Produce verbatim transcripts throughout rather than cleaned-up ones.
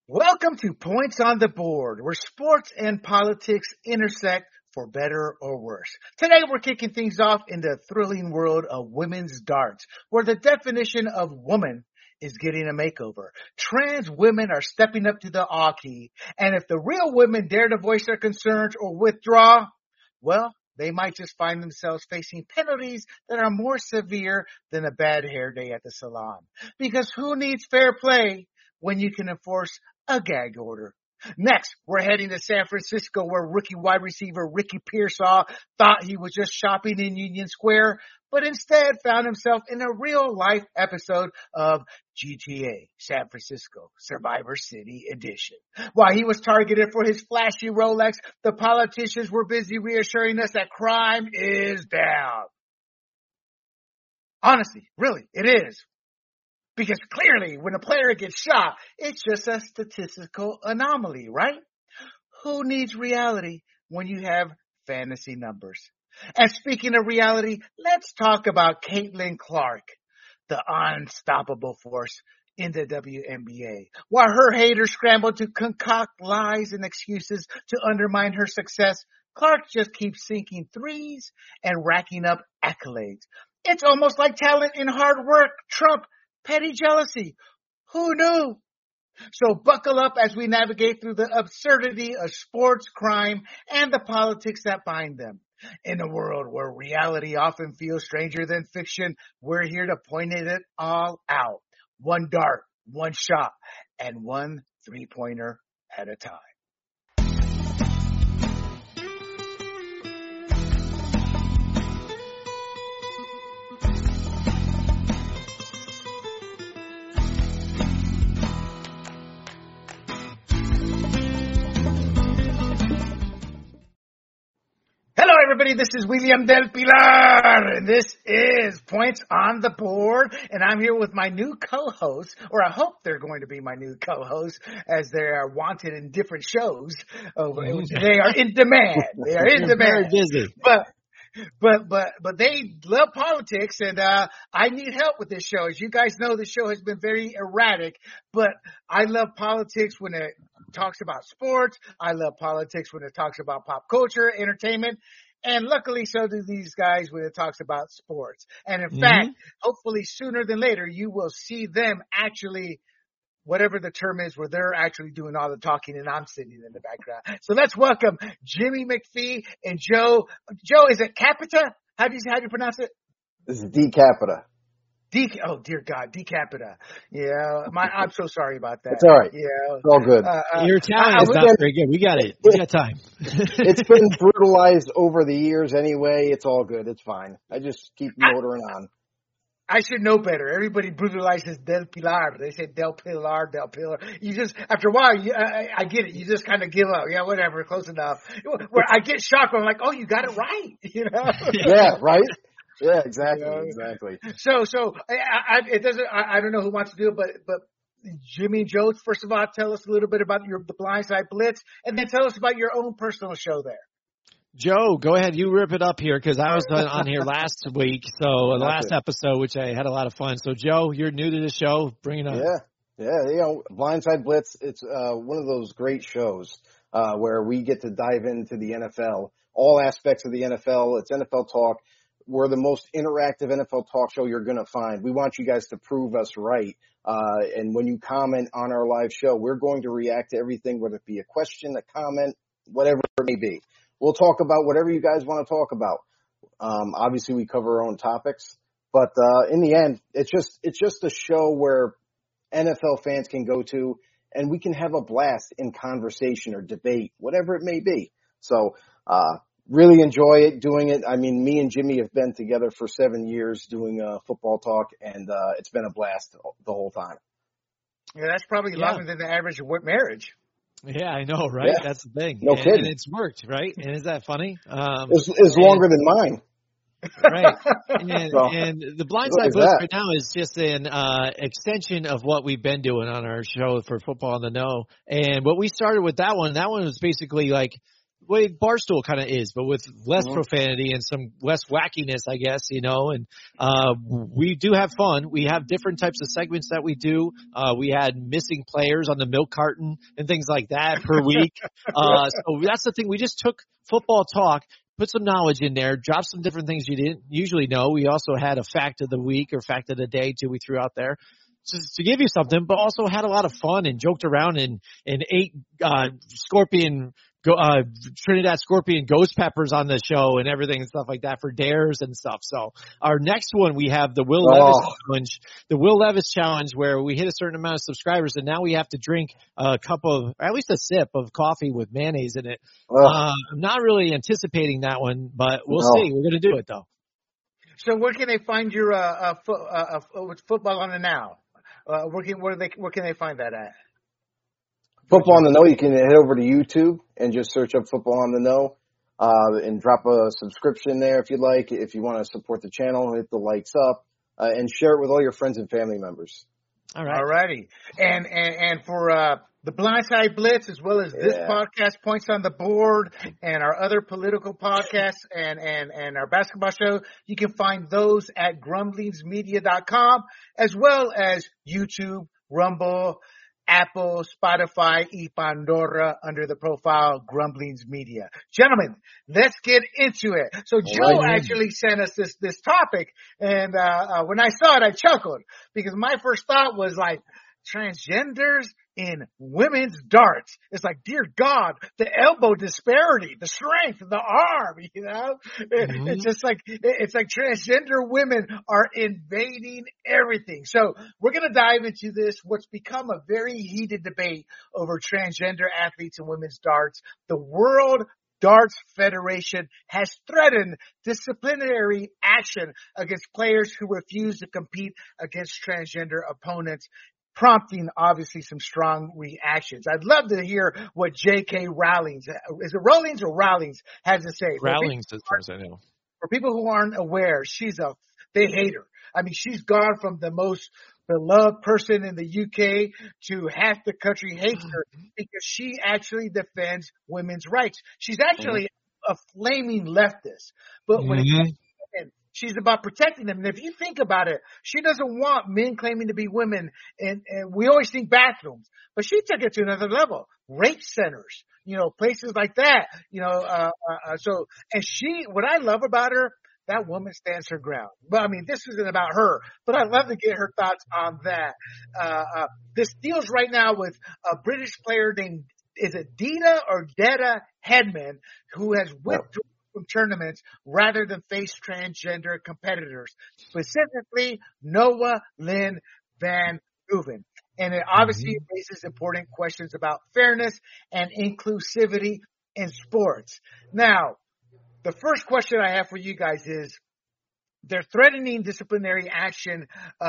Welcome to Points on the Board, where sports and politics intersect for better or worse. Today we're kicking things off in the thrilling world of women's darts, where the definition of woman is getting a makeover. Trans women are stepping up to the hockey, and if the real women dare to voice their concerns or withdraw, well, they might just find themselves facing penalties that are more severe than a bad hair day at the salon. Because who needs fair play when you can enforce a gag order? Next, we're heading to San Francisco, where rookie wide receiver Ricky Pearsall thought he was just shopping in Union Square, but instead found himself in a real-life episode of G T A San Francisco Survivor City Edition. While he was targeted for his flashy Rolex, the politicians were busy reassuring us that crime is down. Honestly, really, it is. Because clearly, when a player gets shot, it's just a statistical anomaly, right? Who needs reality when you have fantasy numbers? And speaking of reality, let's talk about Caitlin Clark, the unstoppable force in the W N B A. While her haters scramble to concoct lies and excuses to undermine her success, Clark just keeps sinking threes and racking up accolades. It's almost like talent and hard work trump petty jealousy. Who knew? So buckle up as we navigate through the absurdity of sports, crime, and the politics that bind them. In a world where reality often feels stranger than fiction, we're here to point it all out. One dart, one shot, and one three-pointer at a time. Everybody, this is William Del Pilar, and this is Points on the Board, and I'm here with my new co-host, or I hope they're going to be my new co-hosts, as they are wanted in different shows. Oh, they are in demand. They are in demand. Very busy. But But but but they love politics, and uh I need help with this show. As you guys know, the show has been very erratic, but I love politics when it talks about sports. I love politics when it talks about pop culture, entertainment. And luckily, so do these guys when it talks about sports. And in mm-hmm. fact, hopefully sooner than later, you will see them actually, whatever the term is, where they're actually doing all the talking and I'm sitting in the background. So let's welcome Jimmy McPhee and Joe. Joe, is it Capita? How do you how do you pronounce it? This is D Capita. D, oh dear God, D Capita. Yeah, my, I'm so sorry about that. It's all right. Yeah, it's all good. Uh, uh, Your Italian is not been, very good. We got it. We got time. It's been brutalized over the years anyway. It's all good. It's fine. I just keep motoring on. I should know better. Everybody brutalizes Del Pilar. They say Del Pilar, Del Pilar. You just, after a while, you, I, I get it. You just kind of give up. Yeah, whatever, close enough. Where I get shocked when I'm like, oh, you got it right. You know? Yeah, right? Yeah, exactly, you know? exactly. So, so I, I, it doesn't. I, I don't know who wants to do it, but but Jimmy and Joe, first of all, tell us a little bit about your the Blindside Blitz, and then tell us about your own personal show there. Joe, go ahead. You rip it up here because I was on here last week, so the last episode, which I had a lot of fun. So, Joe, you're new to the show. Bring it on. Yeah, yeah. You know, Blindside Blitz. It's uh, one of those great shows uh, where we get to dive into the N F L, all aspects of the N F L. It's N F L talk. We're the most interactive N F L talk show you're going to find. We want you guys to prove us right. Uh, and when you comment on our live show, we're going to react to everything, whether it be a question, a comment, whatever it may be. We'll talk about whatever you guys want to talk about. Um, obviously we cover our own topics, but, uh, in the end, it's just, it's just a show where N F L fans can go to and we can have a blast in conversation or debate, whatever it may be. So, uh, really enjoy it, doing it. I mean, me and Jimmy have been together for seven years doing uh, football talk, and uh, it's been a blast the whole time. Yeah, that's probably yeah. longer than the average marriage. Yeah, I know, right? Yeah. That's the thing. No and, kidding. And it's worked, right? And is that funny? Um, it's it's and, longer than mine. Right. And, so, and the Blindside Blitz right now is just an uh, extension of what we've been doing on our show for Football on the Know. And what we started with that one, that one was basically like way Barstool kind of is, but with less Mm-hmm. profanity and some less wackiness, I guess, you know, and, uh, we do have fun. We have different types of segments that we do. Uh, we had missing players on the milk carton and things like that per week. Uh, so that's the thing. We just took football talk, put some knowledge in there, dropped some different things you didn't usually know. We also had a fact of the week or fact of the day too. We threw out there. To, to give you something, but also had a lot of fun and joked around and, and ate, uh, scorpion, go, uh, Trinidad scorpion ghost peppers on the show and everything and stuff like that for dares and stuff. So our next one, we have the Will Oh. Levis challenge, the Will Levis challenge where we hit a certain amount of subscribers and now we have to drink a cup of, or at least a sip of coffee with mayonnaise in it. Ugh. Uh, I'm not really anticipating that one, but we'll No. see. We're going to do it though. So where can they find your uh, uh, fo- uh, uh, football on the now? Uh, where can where they where can they find that at? Football on the Know, you can head over to YouTube and just search up Football on the Know, uh, and drop a subscription there if you'd like. If you want to support the channel, hit the likes up, uh, and share it with all your friends and family members. All right. All righty. And, and, and for, uh, the Blindside Blitz, as well as this Yeah. podcast, Points on the Board, and our other political podcasts and, and, and our basketball show, you can find those at grumblings media dot com, as well as YouTube, Rumble, Apple, Spotify, y Pandora under the profile Grumblings Media. Gentlemen, let's get into it. So Joe right. actually sent us this, this topic. And, uh, uh, when I saw it, I chuckled because my first thought was like, transgenders in women's darts. It's like, dear God, the elbow disparity, the strength, the arm, you know, Mm-hmm. it's just like, it's like transgender women are invading everything. So we're going to dive into this, what's become a very heated debate over transgender athletes in women's darts. The World Darts Federation has threatened disciplinary action against players who refuse to compete against transgender opponents, prompting obviously some strong reactions. I'd love to hear what J K. Rowlings, is it Rowlings or Rowlings, has to say. Rowlings, as far as I know. For people who aren't aware, she's a, they hate her. I mean, she's gone from the most beloved person in the U K to half the country hates her because she actually defends women's rights. She's actually a flaming leftist, but when it Mhm. comes to women, she's about protecting them. And if you think about it, she doesn't want men claiming to be women. And, and we always think bathrooms, but she took it to another level. Rape centers, you know, places like that, you know, uh, uh, so, and she, what I love about her, that woman stands her ground. But I mean, this isn't about her, but I'd love to get her thoughts on that. Uh, uh, this deals right now with a British player named, is it Dita or Detta Hedman, who has withdrawn from tournaments rather than face transgender competitors, specifically Noah Lynn Van Hooven. And it obviously mm-hmm. raises important questions about fairness and inclusivity in sports. Now, the first question I have for you guys is, they're threatening disciplinary action uh, uh,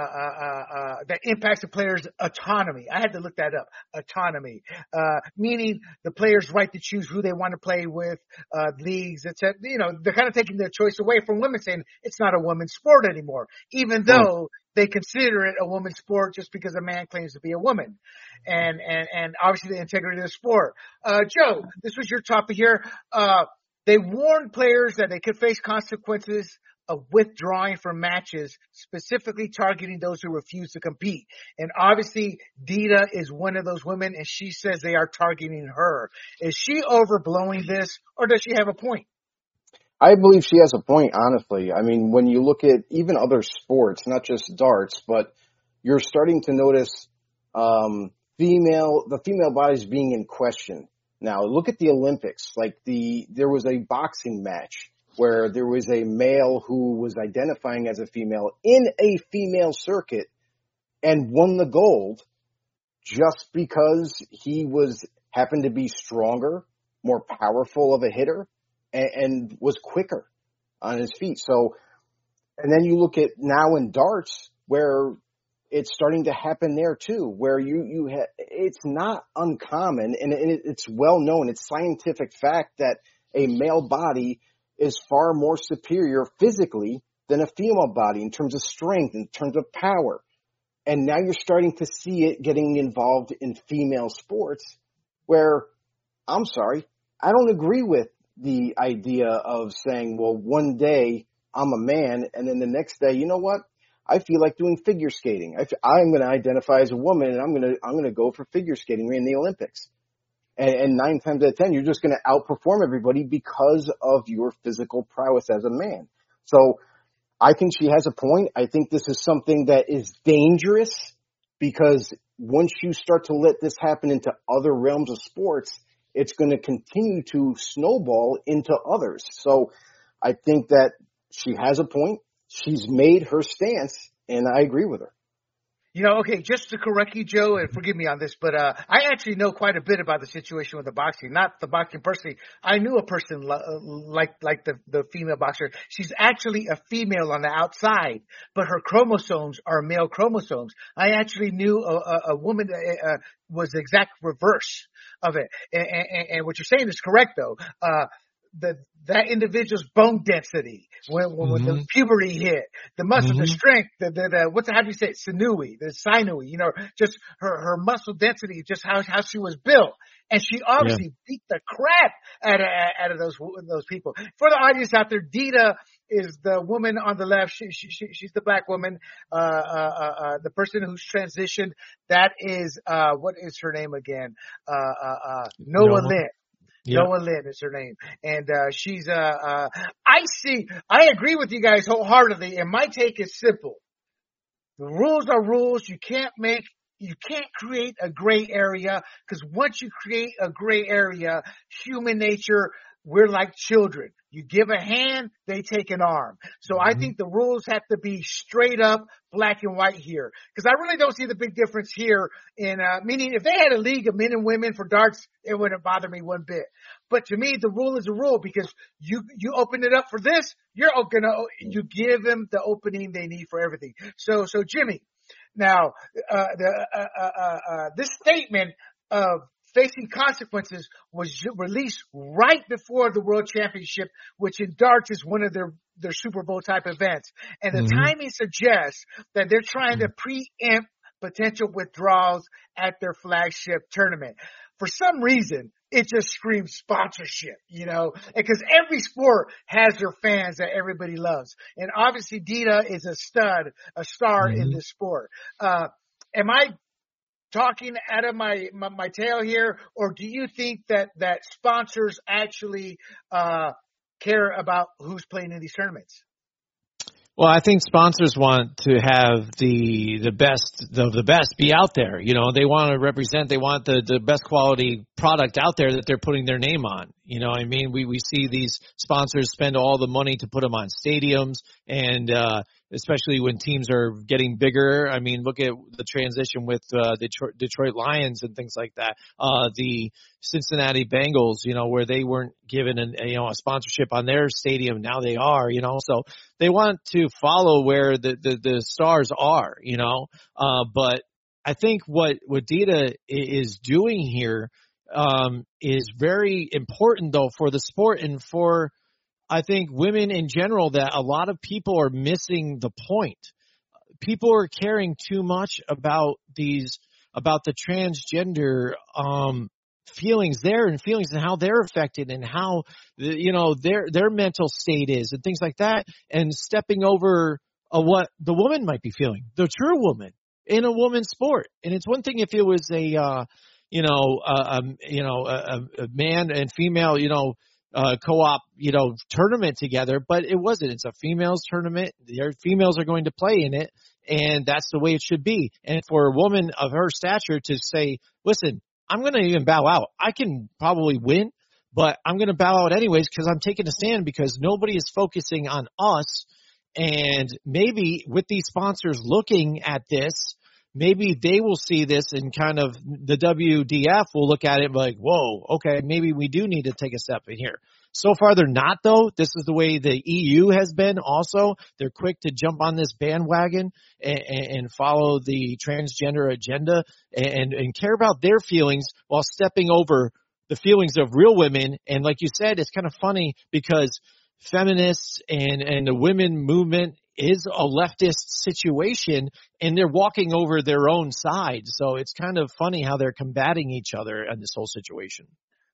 uh, uh, that impacts the player's autonomy. I had to look that up. Autonomy, uh, meaning the player's right to choose who they want to play with, uh, leagues, et cetera. You know, they're kind of taking their choice away from women, saying it's not a women's sport anymore, even though they consider it a woman's sport just because a man claims to be a woman. And and and obviously the integrity of the sport. Uh, Joe, this was your topic here. Uh, they warned players that they could face consequences of withdrawing from matches, specifically targeting those who refuse to compete. And obviously, Dita is one of those women, and she says they are targeting her. Is she overblowing this, or does she have a point? I believe she has a point, honestly. I mean, when you look at even other sports, not just darts, but you're starting to notice um, female the female bodies being in question. Now, look at the Olympics. Like the there was a boxing match where there was a male who was identifying as a female in a female circuit and won the gold just because he was happened to be stronger, more powerful of a hitter, and, and was quicker on his feet. So, and then you look at now in darts where it's starting to happen there too, where you, you ha- it's not uncommon and it, it's well known. It's scientific fact that a male body is far more superior physically than a female body in terms of strength, in terms of power. And now you're starting to see it getting involved in female sports where, I'm sorry, I don't agree with the idea of saying, well, one day I'm a man, and then the next day, you know what? I feel like doing figure skating. I, I'm going to identify as a woman, and I'm going to I'm going to go for figure skating in the Olympics. And, and nine times out of ten, you're just going to outperform everybody because of your physical prowess as a man. So I think she has a point. I think this is something that is dangerous because once you start to let this happen into other realms of sports, it's going to continue to snowball into others. So I think that she has a point. She's made her stance, and I agree with her. You know, okay, just to correct you, Joe, and forgive me on this, but uh I actually know quite a bit about the situation with the boxing. Not the boxing personally. I knew a person like like the, the female boxer. She's actually a female on the outside, but her chromosomes are male chromosomes. I actually knew a, a, a woman that uh, was the exact reverse of it. And, and, and what you're saying is correct, though. Uh The, that individual's bone density when, when, when mm-hmm. the puberty hit, the muscle, mm-hmm. the strength, the, the, the, what's, how do you say it? Sinewy, the sinewy, you know, just her, her muscle density, just how, how she was built. And she obviously yeah. beat the crap out of, out of those, those people. For the audience out there, Dita is the woman on the left. She, she, she she's the black woman, uh, uh, uh, the person who's transitioned. That is, uh, what is her name again? Uh, uh, uh, Noah, Noah. Lynn. Yeah. Noah Lynn is her name. And, uh, she's, uh, uh, I see, I agree with you guys wholeheartedly. And my take is simple. The rules are rules. You can't make, you can't create a gray area, because once you create a gray area, human nature, we're like children. You give a hand, they take an arm. So mm-hmm. I think the rules have to be straight up black and white here, because I really don't see the big difference here in, uh, meaning if they had a league of men and women for darts, it wouldn't bother me one bit. But to me, the rule is a rule, because you, you open it up for this, you're gonna, you give them the opening they need for everything. So, so Jimmy, now, uh, the, uh, uh, uh, uh this statement of facing consequences was released right before the World Championship, which in darts is one of their, their Super Bowl type events. And the mm-hmm. timing suggests that they're trying to preempt potential withdrawals at their flagship tournament. For some reason, it just screams sponsorship, you know, because every sport has their fans that everybody loves. And obviously Dita is a stud, a star mm-hmm. in this sport. Uh, am I talking out of my, my, my tail here, or do you think that, that sponsors actually, uh, care about who's playing in these tournaments? Well, I think sponsors want to have the, the best of the best be out there. You know, they want to represent, they want the, the best quality product out there that they're putting their name on. You know, I mean, we, we see these sponsors spend all the money to put them on stadiums, and, uh, especially when teams are getting bigger. I mean, look at the transition with uh, Detroit, Detroit Lions and things like that. Uh, the Cincinnati Bengals, you know, where they weren't given an, a, you know, a sponsorship on their stadium. Now they are, you know, so they want to follow where the, the, the stars are, you know. Uh, but I think what, what Dita is doing here um, is very important, though, for the sport and for, I think, women in general, that a lot of people are missing the point. People are caring too much about these, about the transgender, um, feelings there and feelings and how they're affected and how, you know, their, their mental state is and things like that, and stepping over uh, what the woman might be feeling, the true woman in a woman's sport. And it's one thing if it was a, uh, you know, uh, um, you know, a, a man and female, you know, uh, co-op, you know, tournament together, but it wasn't. It's a females tournament. The females are going to play in it, and that's the way it should be. And for a woman of her stature to say, listen, I'm going to even bow out. I can probably win, but I'm going to bow out anyways because I'm taking a stand, because nobody is focusing on us. And maybe with these sponsors looking at this, maybe they will see this and kind of the W D F will look at it and be like, whoa, okay, maybe we do need to take a step in here. So far they're not, though. This is the way the E U has been also. They're quick to jump on this bandwagon and, and follow the transgender agenda and, and care about their feelings while stepping over the feelings of real women. And like you said, it's kind of funny because feminists and, and the women movement is a leftist situation, and they're walking over their own side. So it's kind of funny how they're combating each other in this whole situation.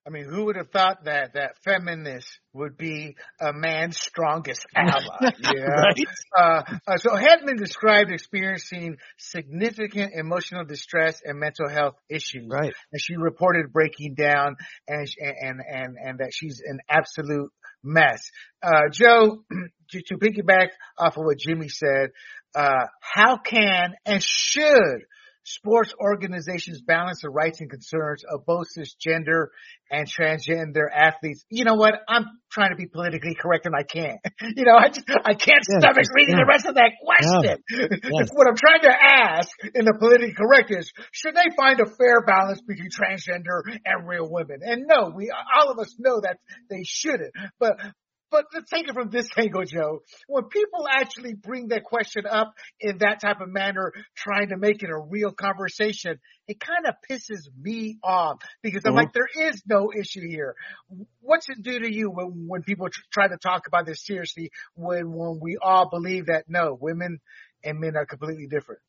I mean, who would have thought that that feminist would be a man's strongest ally? You know? Right? Uh, uh, so Hedman described experiencing significant emotional distress and mental health issues. Right. And she reported breaking down and and and and that she's an absolute mess. Uh, Joe, to, to piggyback off of what Jimmy said, uh, how can and should sports organizations balance the rights and concerns of both cisgender and transgender athletes? You know what? I'm trying to be politically correct and I can't. You know, I just, I can't Yeah, stomach just- reading yeah. the rest of that question. Yes. What I'm trying to ask in the politically correct is, should they find a fair balance between transgender and real women? And no, we, all of us know that they shouldn't. But But let's take it from this angle, Joe. When people actually bring that question up in that type of manner, trying to make it a real conversation, it kind of pisses me off because I'm Mhm. like, there is no issue here. What's it do to you when, when people tr- try to talk about this seriously, when, when we all believe that, no, women and men are completely different?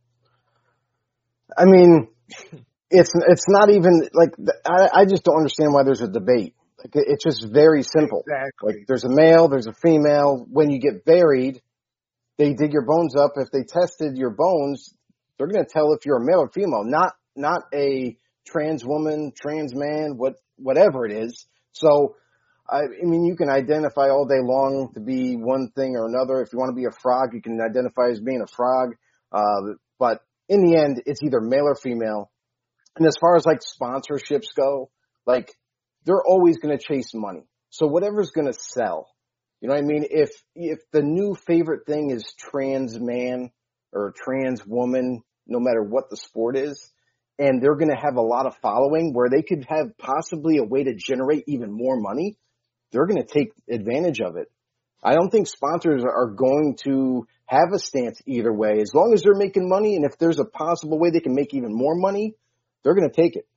I mean, it's it's not even like I, I just don't understand why there's a debate. Like it- it's just very simple. Exactly. Like there's a male, there's a female. When you get buried, they dig your bones up. If they tested your bones, they're going to tell if you're a male or female, not not a trans woman, trans man, what whatever it is. So, I, I mean, you can identify all day long to be one thing or another. If you want to be a frog, you can identify as being a frog. Uh, but in the end, it's either male or female. And as far as like sponsorships go, like they're always going to chase money. So whatever's going to sell, you know what I mean? If, if the new favorite thing is trans man or trans woman, no matter what the sport is, and they're going to have a lot of following where they could have possibly a way to generate even more money, they're going to take advantage of it. I don't think sponsors are going to have a stance either way. As long as they're making money, and if there's a possible way they can make even more money, they're going to take it.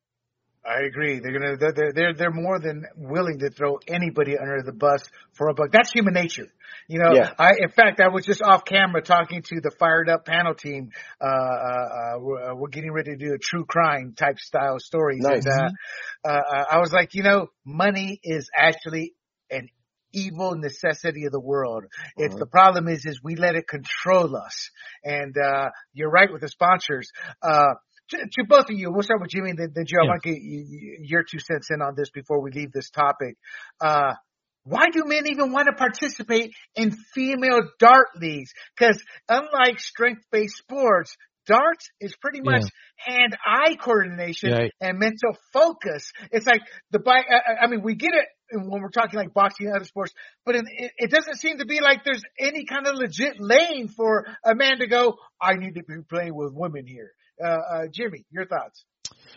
I agree. They're gonna, they're, they're, they're more than willing to throw anybody under the bus for a buck. That's human nature. You know, Yeah. I, in fact, I was just off camera talking to the Fired Up panel team. Uh, uh, we're, uh, we're getting ready to do a true crime type style stories. Nice. And, uh, uh, I was like, you know, money is actually an evil necessity of the world. It's Mhm. the problem is, is we let it control us. And, uh, you're right with the sponsors. Uh, To, to both of you, we'll start with Jimmy and then, then Joe. I Yeah. want to get you, you, your two cents in on this before we leave this topic. Uh, why do men even want to participate in female dart leagues? Because unlike strength-based sports, darts is pretty much Yeah. hand-eye coordination Right. and mental focus. It's like the bike. I, I mean, we get it when we're talking like boxing and other sports, but it, it doesn't seem to be like there's any kind of legit lane for a man to go, I need to be playing with women here. Uh, uh, Jimmy, your thoughts?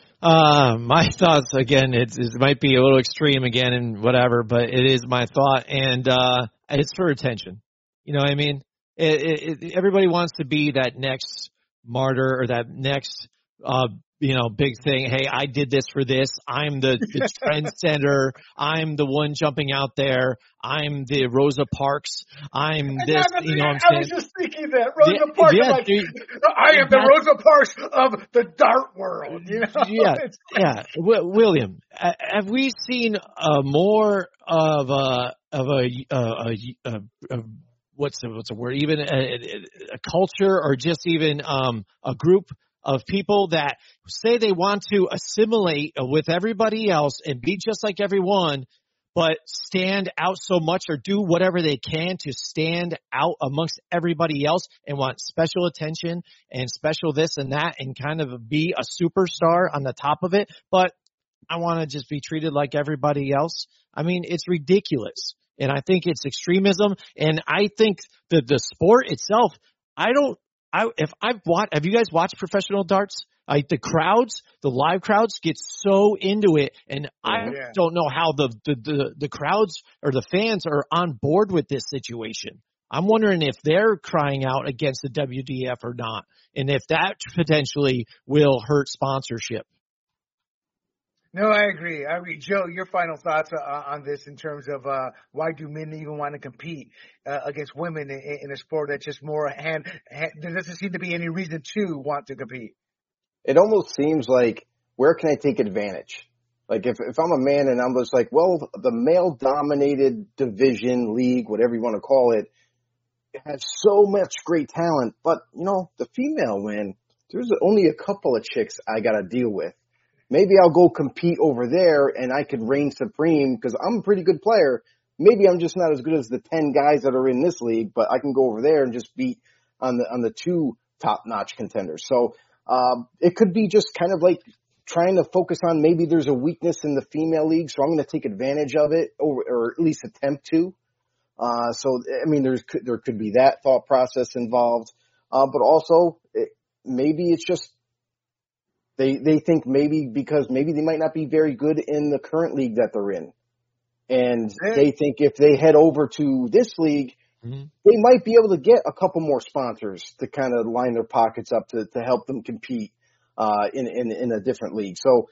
Uh, my thoughts again, it's, it might be a little extreme again and whatever, but it is my thought, and uh, it's for attention. You know what I mean? It, it, it, everybody wants to be that next martyr or that next, uh, you know, big thing. Hey, I did this for this. I'm the, the trendsetter. I'm the one jumping out there. I'm the Rosa Parks. I'm this. You know what I'm I saying? was just thinking that Rosa Yeah, Parks. yeah, I'm like, dude. I am the That's- Rosa Parks of the dart world. You know? Yeah, It's- yeah. W- William, uh, have we seen uh, more of a of a, uh, a, a, a what's the what's the word? Even a, a, a culture, or just even um, a group of people that say they want to assimilate with everybody else and be just like everyone, but stand out so much or do whatever they can to stand out amongst everybody else and want special attention and special this and that and kind of be a superstar on the top of it. But I want to just be treated like everybody else. I mean, it's ridiculous. And I think it's extremism. And I think that the sport itself, I don't, I, if I've watched, have you guys watched professional darts? Like the crowds, the live crowds get so into it, and I Yeah. don't know how the, the, the, the crowds or the fans are on board with this situation. I'm wondering if they're crying out against the W D F or not, and if that potentially will hurt sponsorship. No, I agree. I agree. Joe, your final thoughts uh, on this in terms of uh, why do men even want to compete uh, against women in, in a sport that's just more hand, hand? There doesn't seem to be any reason to want to compete. It almost seems like, where can I take advantage? Like if, if I'm a man and I'm just like, well, the male dominated division, league, whatever you want to call it, it has so much great talent, but you know, the female win, there's only a couple of chicks I got to deal with. Maybe I'll go compete over there and I could reign supreme because I'm a pretty good player. Maybe I'm just not as good as the ten guys that are in this league, but I can go over there and just beat on the, on the two top notch contenders. So, um, it could be just kind of like trying to focus on maybe there's a weakness in the female league. So I'm going to take advantage of it or, or at least attempt to. Uh, so, I mean, there's, there could be that thought process involved. Uh, but also it, maybe it's just, they, they think maybe because maybe they might not be very good in the current league that they're in. And they think if they head over to this league, mm-hmm. they might be able to get a couple more sponsors to kind of line their pockets up to, to help them compete, uh, in, in, in a different league. So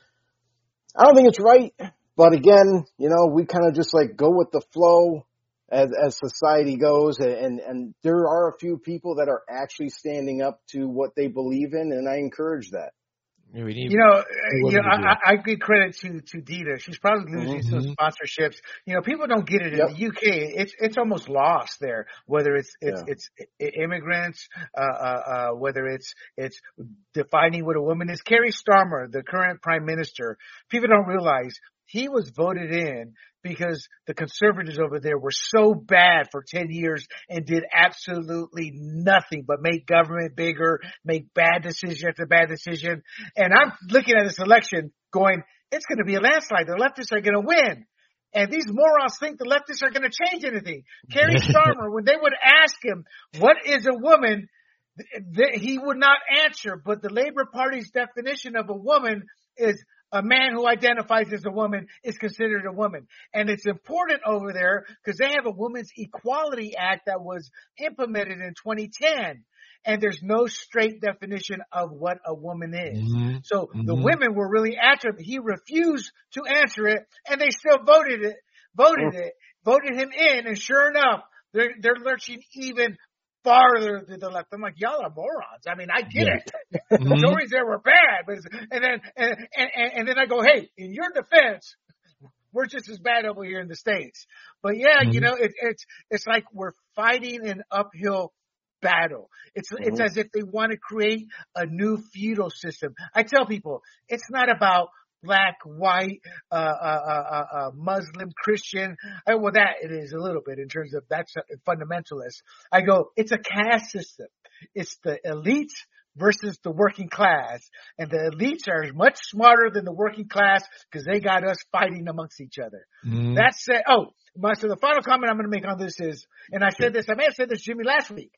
I don't think it's right, but again, you know, we kind of just like go with the flow. As, as society goes, and, and there are a few people that are actually standing up to what they believe in, and I encourage that. You know, you know I, I give credit to, to Dita. She's probably losing mm-hmm. some sponsorships. You know, people don't get it in yep. the U K. It's it's almost lost there. Whether it's it's yeah. it's, it's immigrants, uh, uh, uh, whether it's it's defining what a woman is. Keir Starmer, the current prime minister, people don't realize he was voted in because the conservatives over there were so bad for ten years and did absolutely nothing but make government bigger, make bad decision after bad decision. And I'm looking at this election going, it's going to be a landslide. The leftists are going to win. And these morons think the leftists are going to change anything. Keir Starmer, when they would ask him, what is a woman, th- he would not answer. But the Labour Party's definition of a woman is a man who identifies as a woman is considered a woman. And it's important over there because they have a Women's Equality Act that was implemented in twenty ten. And there's no straight definition of what a woman is. Mm-hmm. So mm-hmm. the women were really after him. He refused to answer it, and they still voted it, voted oh. it, voted him in. And sure enough, they're, they're lurching even farther to the left. I'm like, y'all are morons. I mean, I get yeah. it. Mm-hmm. The stories there were bad, but it's, and then and, and and then I go, hey, in your defense, we're just as bad over here in the States. But yeah, mm-hmm. you know, it, it's it's like we're fighting an uphill battle. It's mm-hmm. it's as if they want to create a new feudal system. I tell people, it's not about black, white, uh, uh, uh, uh, Muslim, Christian. I, well, that it is a little bit in terms of that's a fundamentalist. I go, it's a caste system. It's the elites versus the working class. And the elites are much smarter than the working class because they got us fighting amongst each other. Mm. That's it. Oh, my, so the final comment I'm going to make on this is, and I said this, I may have said this, Jimmy, last week.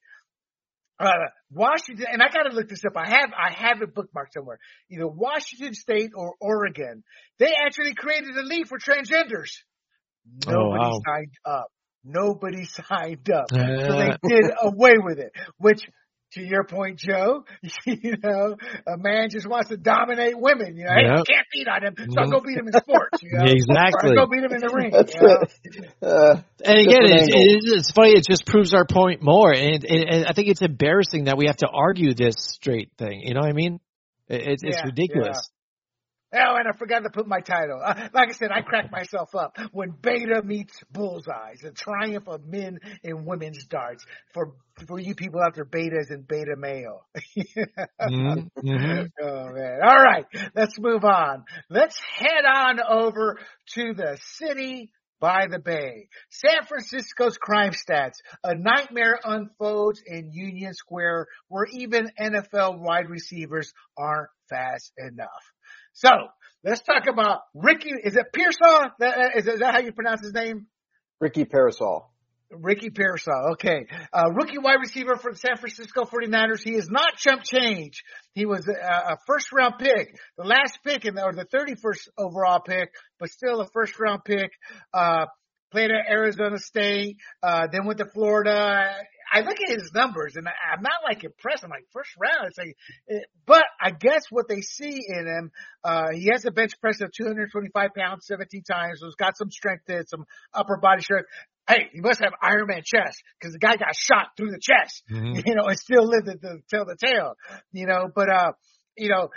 Uh, Washington, and I gotta look this up. I have, I have it bookmarked somewhere. Either Washington State or Oregon. They actually created a league for transgenders. Nobody oh, wow. signed up. Nobody signed up. Uh, so they did away with it, which, to your point, Joe, you know, a man just wants to dominate women. You know, hey, yep. I can't beat on him, so I'll go beat him in sports. You know? Exactly. Or I'll go beat him in the ring. That's you know? it. Uh, and again, it's, it's, it's funny. It just proves our point more. And, and, and I think it's embarrassing that we have to argue this straight thing. You know what I mean? It, it's, yeah, it's ridiculous. Yeah. Oh, and I forgot to put my title. Uh, like I said, I cracked myself up. When Beta meets Bullseyes, the triumph of men and women's darts. For for you people out there, betas and beta male. mm-hmm. Oh, man. All right, let's move on. Let's head on over to the city by the bay. San Francisco's crime stats. A nightmare unfolds in Union Square where even N F L wide receivers aren't fast enough. So let's talk about Ricky. Is it Pearsall? Is that how you pronounce his name? Ricky Pearsall. Ricky Pearsall. Okay. Uh, rookie wide receiver for the San Francisco forty-niners. He is not chump change. He was a, a first round pick, the last pick in the, or the thirty-first overall pick, but still a first round pick. Uh, played at Arizona State, uh, then went to Florida. I look at his numbers and I, I'm not like impressed. I'm like first round. It's like, it, but I guess what they see in him, uh, he has a bench press of two hundred twenty-five pounds, seventeen times. So he's got some strength to it, some upper body strength. Hey, he must have Iron Man chest because the guy got shot through the chest, mm-hmm. you know, and still lived to, to tell the tale, you know, but, uh, you know,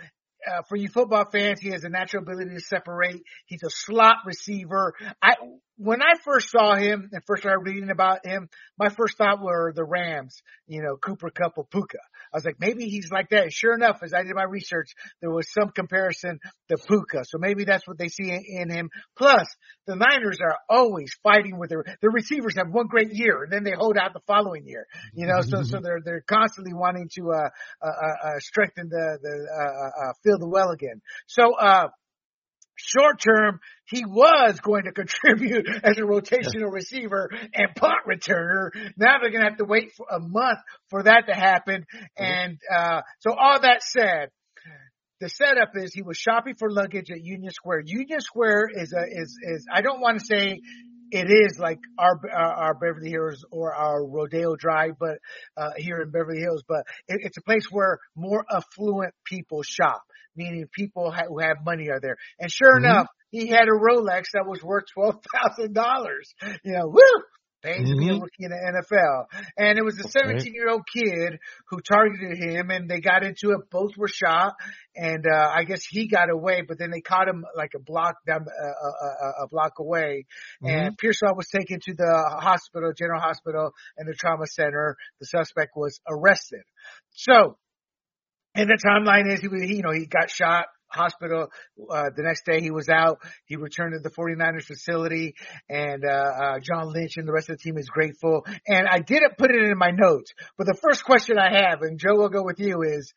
uh, for you football fans, he has a natural ability to separate. He's a slot receiver. I, when I first saw him and first started reading about him, my first thought were the Rams, you know, Cooper Kupp or Puka. I was like, maybe he's like that. And sure enough, as I did my research, there was some comparison to Puka. So maybe that's what they see in, in him. Plus, the Niners are always fighting with their, their receivers have one great year and then they hold out the following year, you know, so, so they're, they're constantly wanting to, uh, uh, uh, strengthen the, the, uh, uh, fill the well again. So, uh, short term, he was going to contribute as a rotational receiver and punt returner. Now they're going to have to wait for a month for that to happen. And, uh, so all that said, the setup is he was shopping for luggage at Union Square. Union Square is a, is, is, I don't want to say it is like our, our, our Beverly Hills or our Rodeo Drive, but, uh, here in Beverly Hills, but it, it's a place where more affluent people shop, meaning people ha- who have money are there. And sure mm-hmm. enough, he had a Rolex that was worth twelve thousand dollars. You know, woo! Paid mm-hmm. to be a rookie in the N F L. And it was a seventeen-year-old kid who targeted him, and they got into it. Both were shot, and uh I guess he got away, but then they caught him like a block down, uh, a, a block away. Mm-hmm. And Pearsall was taken to the hospital, General Hospital, and the trauma center. The suspect was arrested. So, and the timeline is, he, he, you know, he got shot, hospital. Uh, the next day he was out. He returned to the 49ers facility, and, uh, uh, John Lynch and the rest of the team is grateful. And I didn't put it in my notes, but the first question I have, and Joe will go with you, is,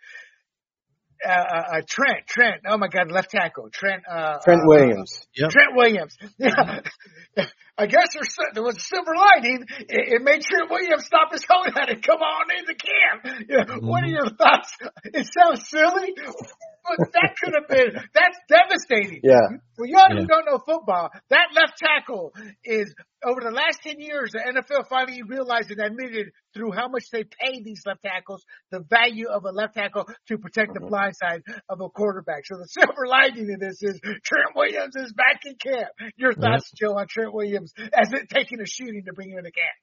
uh, uh, Trent, Trent, oh my God, left tackle, Trent, uh, Trent uh, Williams. Yep. Trent Williams. Yeah. I guess there's, there was a silver lining. It, it made Trent Williams stop his hold out and come on into camp. You know, mm-hmm. What are your thoughts? It sounds silly, but that could have been, that's devastating. Yeah. For y'all yeah. who don't know football, that left tackle is, over the last ten years, the N F L finally realized and admitted through how much they pay these left tackles, the value of a left tackle to protect the blind side of a quarterback. So the silver lining of this is Trent Williams is back in camp. Your thoughts, yep. Joe, on Trent Williams as it taking a shooting to bring him into camp?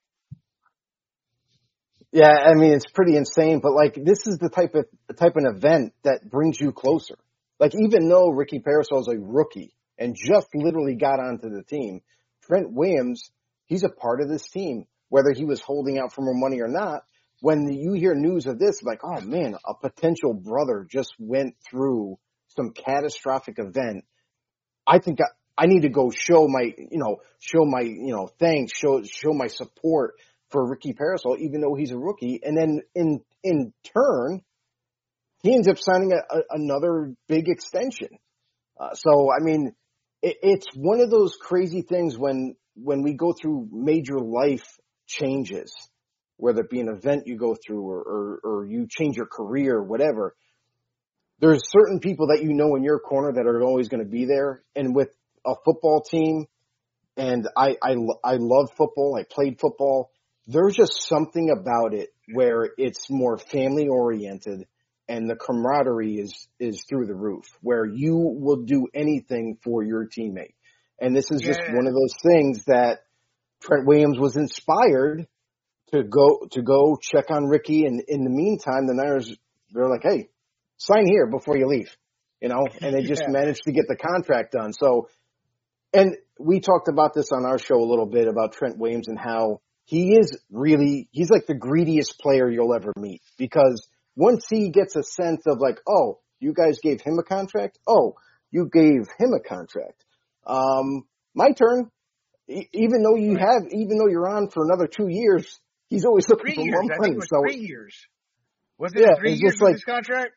Yeah, I mean, it's pretty insane, but like, this is the type of, the type of event that brings you closer. Like, even though Ricky Pearsall is a rookie and just literally got onto the team, Trent Williams, he's a part of this team, whether he was holding out for more money or not. When you hear news of this, like, oh man, a potential brother just went through some catastrophic event. I think I, I need to go show my, you know, show my, you know, thanks, show, show my support for Ricky Pearsall, even though he's a rookie. And then in, in turn, he ends up signing a, a, another big extension. Uh, so, I mean, it, it's one of those crazy things when, when we go through major life changes, whether it be an event you go through or, or, or you change your career or whatever, there's certain people that you know in your corner that are always going to be there. And with a football team, and I, I, I love football, I played football, there's just something about it where it's more family oriented and the camaraderie is, is through the roof, where you will do anything for your teammate. And this is just yeah. one of those things that Trent Williams was inspired to go, to go check on Ricky. And in the meantime, the Niners, they're like, hey, sign here before you leave, you know, and they just yeah. managed to get the contract done. So, and we talked about this on our show a little bit about Trent Williams and how he is really, he's like the greediest player you'll ever meet, because once he gets a sense of like, oh, you guys gave him a contract. Oh, you gave him a contract. Um, my turn. E- even though you have, even though you're on for another two years, he's always looking three for years. more money. I think it was so, three years. Was it yeah, three it's years just with like, his contract?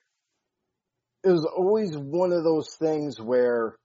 It was always one of those things where,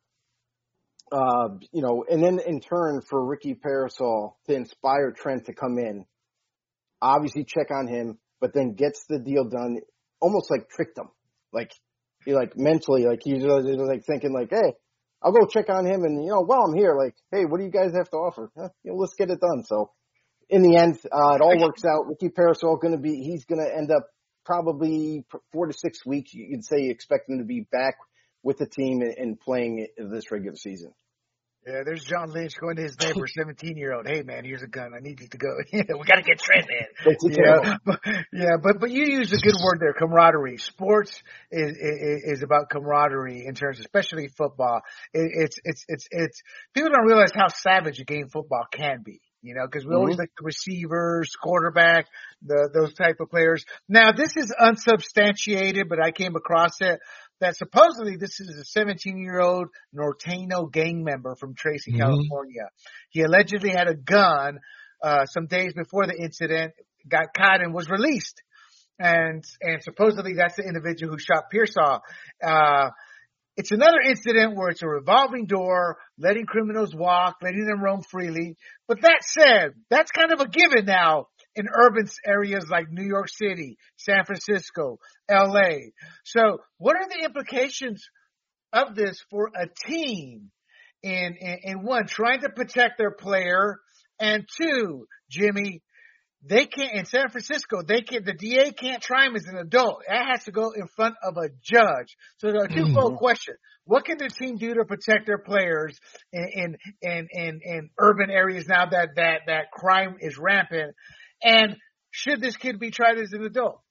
uh, you know, and then in turn for Ricky Pearsall to inspire Trent to come in, obviously check on him, but then gets the deal done, almost like tricked him. Like, he like mentally, like he's like thinking like, hey, I'll go check on him, and you know, while I'm here, like, hey, what do you guys have to offer? Eh, you know, let's get it done. So in the end, uh, it all works out. Ricky Pearsall going to be, he's going to end up probably four to six weeks. You could say you expect him to be back with the team and playing this regular season. Yeah, there's John Lynch going to his neighbor, seventeen-year-old. Hey, man, here's a gun. I need you to go. we got to get Trent, man. Yeah, but, yeah, but but you use a good word there, camaraderie. Sports is is, is about camaraderie in terms, especially football. It, it's it's it's it's people don't realize how savage a game football can be. You know, because we mm-hmm. always like the receivers, quarterback, the those type of players. Now, this is unsubstantiated, but I came across it. That supposedly this is a seventeen-year-old Norteño gang member from Tracy, mm-hmm. California. He allegedly had a gun uh some days before the incident, got caught and was released. And and supposedly that's the individual who shot Pearsall. Uh It's another incident where it's a revolving door, letting criminals walk, letting them roam freely. But that said, that's kind of a given now in urban areas like New York City, San Francisco, L A. So what are the implications of this for a team in, in, in one, trying to protect their player, and two, Jimmy, they can't, in San Francisco, they can, the D A can't try him as an adult. That has to go in front of a judge. So there's a twofold mm-hmm. question. What can the team do to protect their players in, in, in, in urban areas now that, that, that crime is rampant? And should this kid be tried as an adult?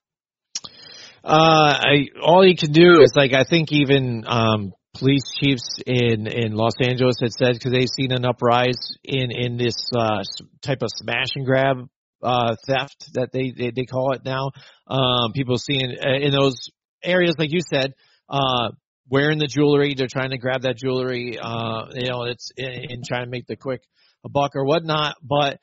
Uh, I, all you can do is, like, I think even, um, police chiefs in, in Los Angeles had said, cause they've seen an uprise in, in this, uh, type of smash and grab, uh, theft that they, they, they call it now. Um, people seeing in those areas, like you said, uh, wearing the jewelry, they're trying to grab that jewelry, uh, you know, it's in, in trying to make the quick a buck or whatnot, but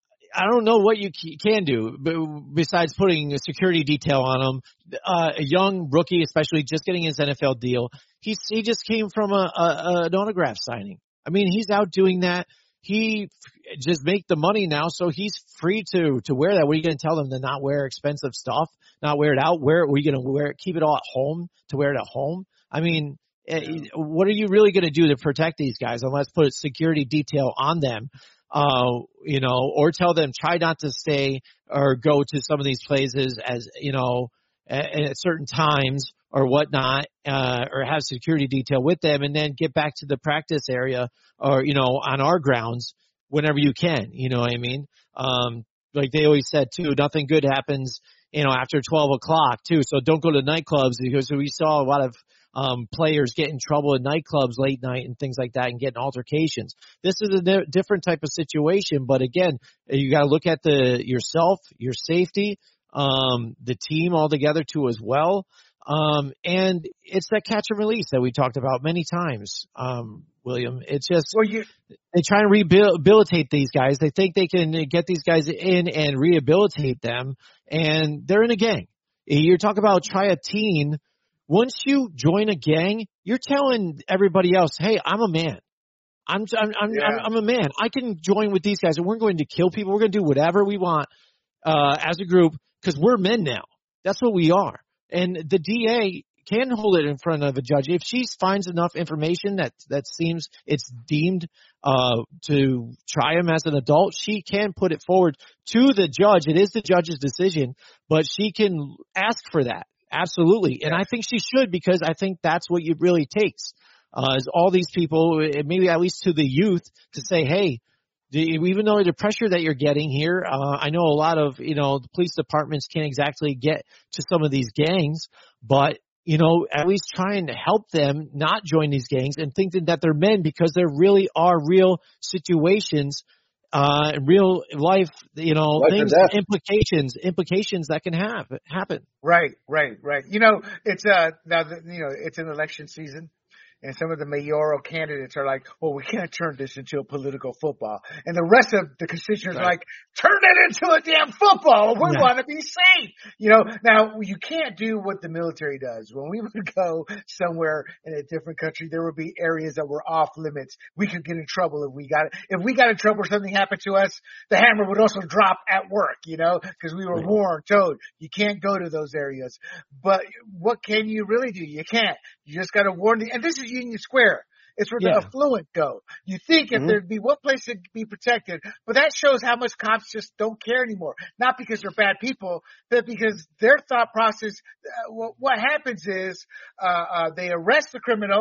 I don't know what you can do besides putting a security detail on him. Uh, a young rookie, especially just getting his N F L deal, he's, he just came from a, a, an autograph signing. I mean, he's out doing that. He just make the money now, so he's free to, to wear that. What are you going to tell them to not wear expensive stuff, not wear it out? Where are you going to wear it? Keep it all at home to wear it at home? I mean, yeah. What are you really going to do to protect these guys unless put a security detail on them? Uh, you know, or tell them try not to stay or go to some of these places as, you know, at, at certain times or whatnot, uh, or have security detail with them, and then get back to the practice area or, you know, on our grounds whenever you can. You know what I mean? Um, like they always said too, nothing good happens, you know, after twelve o'clock too. So don't go to nightclubs, because we saw a lot of Um, players get in trouble in nightclubs late night and things like that and get in altercations. This is a di- different type of situation, but again, you got to look at the yourself, your safety, um, the team all together too as well. Um, and it's that catch and release that we talked about many times, um, William. It's just well, you, they try and rehabilitate these guys. They think they can get these guys in and rehabilitate them, and they're in a gang. You're talking about try a teen. Once you join a gang, you're telling everybody else, "Hey, I'm a man. I'm I'm I'm, yeah. I'm, I'm a man. I can join with these guys, and we're going to kill people. We're going to do whatever we want uh, as a group because we're men now. That's what we are." And the D A can hold it in front of a judge if she finds enough information that that seems it's deemed uh, to try him as an adult. She can put it forward to the judge. It is the judge's decision, but she can ask for that. Absolutely. And I think she should, because I think that's what it really takes, uh, is all these people, maybe at least to the youth, to say, hey, even though the pressure that you're getting here, uh, I know a lot of, you know, the police departments can't exactly get to some of these gangs, but, you know, at least try and help them not join these gangs and thinking that they're men, because there really are real situations, uh, real life, you know, life things, implications, implications that can have happen. Right, right, right. You know, it's uh now the, you know it's an election season, and some of the mayoral candidates are like, "Well, we can't turn this into a political football," and the rest of the constituents right. are like, "Turn it into a damn football. We yeah. want to be safe." You know, now you can't do what the military does. When we would go somewhere in a different country, there would be areas that were off limits. We could get in trouble if we got if we got in trouble or something happened to us. The hammer would also drop at work, you know, because we were warned, told you can't go to those areas. But what can you really do? You can't. You just got to warn the. And this is Union Square. It's where yeah. the affluent go. You think if mm-hmm. there'd be one place to be protected, but that shows how much cops just don't care anymore. Not because they're bad people, but because their thought process, uh, what, what happens is, uh, uh, they arrest the criminal,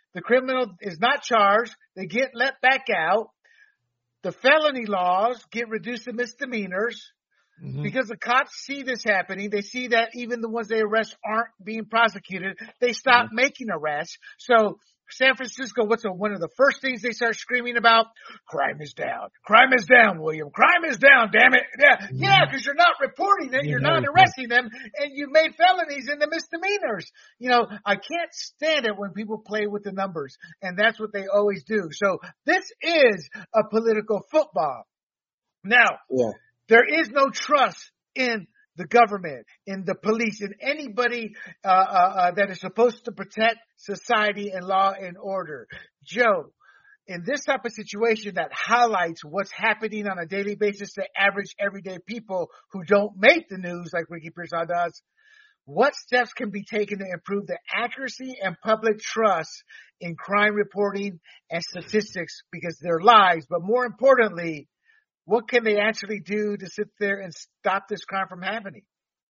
The criminal is not charged. They get let back out. The felony laws get reduced to misdemeanors. Mm-hmm. Because the cops see this happening. They see that even the ones they arrest aren't being prosecuted. They stop mm-hmm. making arrests. So San Francisco, what's a, one of the first things they start screaming about? Crime is down. Crime is down, William. Crime is down, damn it. Yeah, mm-hmm. yeah, because you're not reporting it. You're not arresting them. And you made felonies into misdemeanors. You know, I can't stand it when people play with the numbers. And that's what they always do. So this is a political football. Now, yeah. There is no trust in the government, in the police, in anybody uh, uh, uh, that is supposed to protect society and law and order. Joe, in this type of situation that highlights what's happening on a daily basis to average everyday people who don't make the news like Ricky Pearson does, what steps can be taken to improve the accuracy and public trust in crime reporting and statistics, because they're lies, but more importantly, what can they actually do to sit there and stop this crime from happening?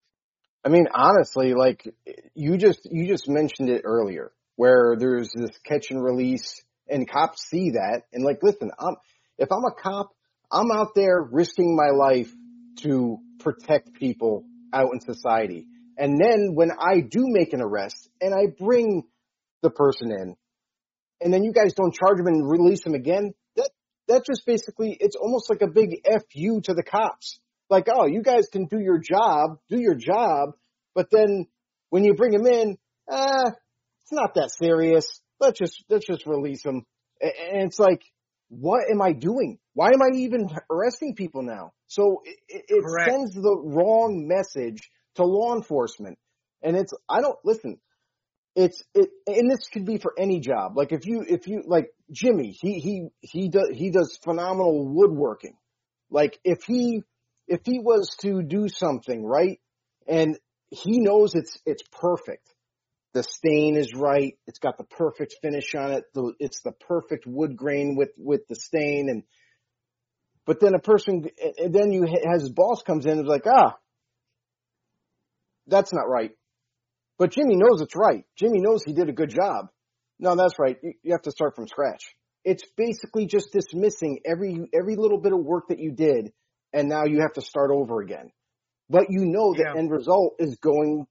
I mean, honestly, like you just, you just mentioned it earlier, where there's this catch and release and cops see that. And like, listen, I'm, if I'm a cop, I'm out there risking my life to protect people out in society. And then when I do make an arrest and I bring the person in and then you guys don't charge them and release them again, that just basically, it's almost like a big F you to the cops. Like, oh, you guys can do your job, do your job, but then when you bring them in, ah, it's not that serious. Let's just, let's just release them. And it's like, what am I doing? Why am I even arresting people now? So it, it sends the wrong message to law enforcement. And it's, I don't, listen, It's, it, and this could be for any job. Like if you, if you, like Jimmy, he, he, he does, he does phenomenal woodworking. Like if he, if he was to do something, right? And he knows it's, it's perfect. The stain is right. It's got the perfect finish on it. The, it's the perfect wood grain with, with the stain. And, but then a person, and then you, has his boss comes in and is like, ah, that's not right. But Jimmy knows it's right. Jimmy knows he did a good job. No, that's right. You have to start from scratch. It's basically just dismissing every every little bit of work that you did, and now you have to start over again. But you know the yeah. end result is going,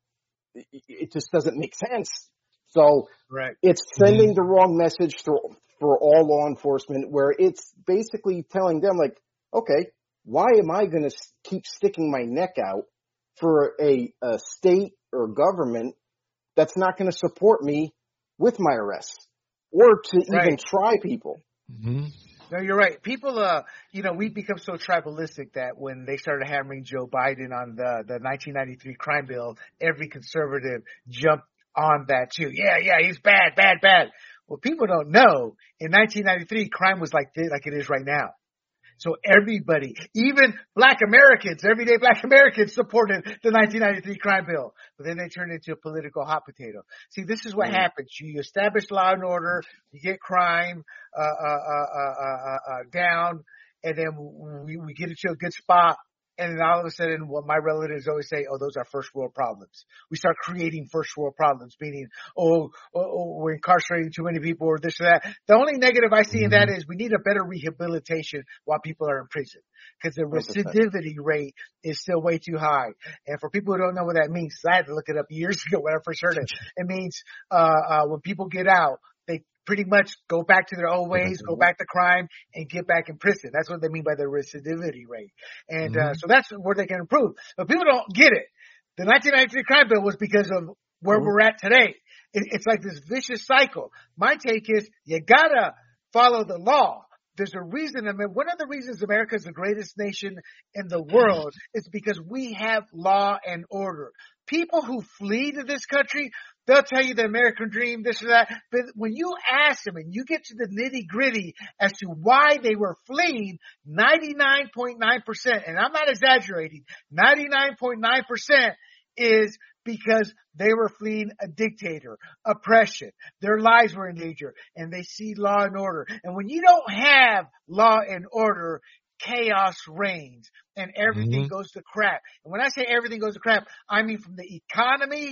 it just doesn't make sense. So right. it's sending the wrong message for, for all law enforcement, where it's basically telling them, like, okay, why am I going to keep sticking my neck out for a, a state or government that's not going to support me with my arrests or to right. even try people? Mm-hmm. No, you're right. People, uh, you know, we've become so tribalistic that when they started hammering Joe Biden on the, the nineteen ninety-three crime bill, every conservative jumped on that too. Yeah, yeah, he's bad, bad, bad. Well, people don't know in nineteen ninety-three, crime was like this, like it is right now. So everybody, even black Americans, everyday black Americans supported the nineteen ninety-three crime bill. But then they turned it into a political hot potato. See, this is what mm-hmm. happens. You establish law and order, you get crime uh, uh, uh, uh, uh, down, and then we, we get into a good spot. And then all of a sudden, what my relatives always say, oh, those are first world problems. We start creating first world problems, meaning, oh, oh, oh we're incarcerating too many people or this or that. The only negative I see in that is we need a better rehabilitation while people are in prison, because the recidivity rate is still way too high. And for people who don't know what that means, I had to look it up years ago when I first heard it. It means uh, uh when people get out, they pretty much go back to their old ways, go back to crime, and get back in prison. That's what they mean by the recidivity rate. And mm-hmm. uh, so that's where they can improve. But people don't get it. The nineteen ninety-three crime bill was because of where mm-hmm. we're at today. It, it's like this vicious cycle. My take is you gotta follow the law. There's a reason. I mean, one of the reasons America is the greatest nation in the world is because we have law and order. People who flee to this country, they'll tell you the American dream, this or that. But when you ask them and you get to the nitty gritty as to why they were fleeing, ninety-nine point nine percent, and I'm not exaggerating, ninety-nine point nine percent is because they were fleeing a dictator, oppression. Their lives were in danger, and they see law and order. And when you don't have law and order, chaos reigns and everything mm-hmm. goes to crap. And when I say everything goes to crap, I mean from the economy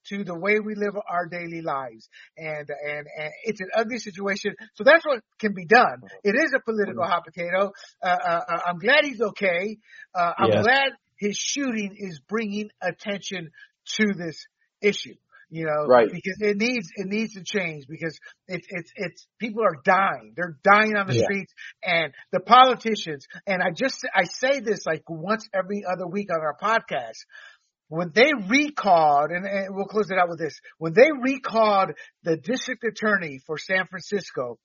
to the way we live our daily lives. And, and, and it's an ugly situation. So that's what can be done. It is a political hot potato. Uh, uh, I'm glad he's okay. Uh, I'm Yes. glad his shooting is bringing attention to this issue. You know, Right. because it needs, it needs to change because it's, it's, it's, people are dying. They're dying on the Yeah. streets, and the politicians, and I just, I say this like once every other week on our podcast, when they recalled, and, and we'll close it out with this, when they recalled the district attorney for San Francisco,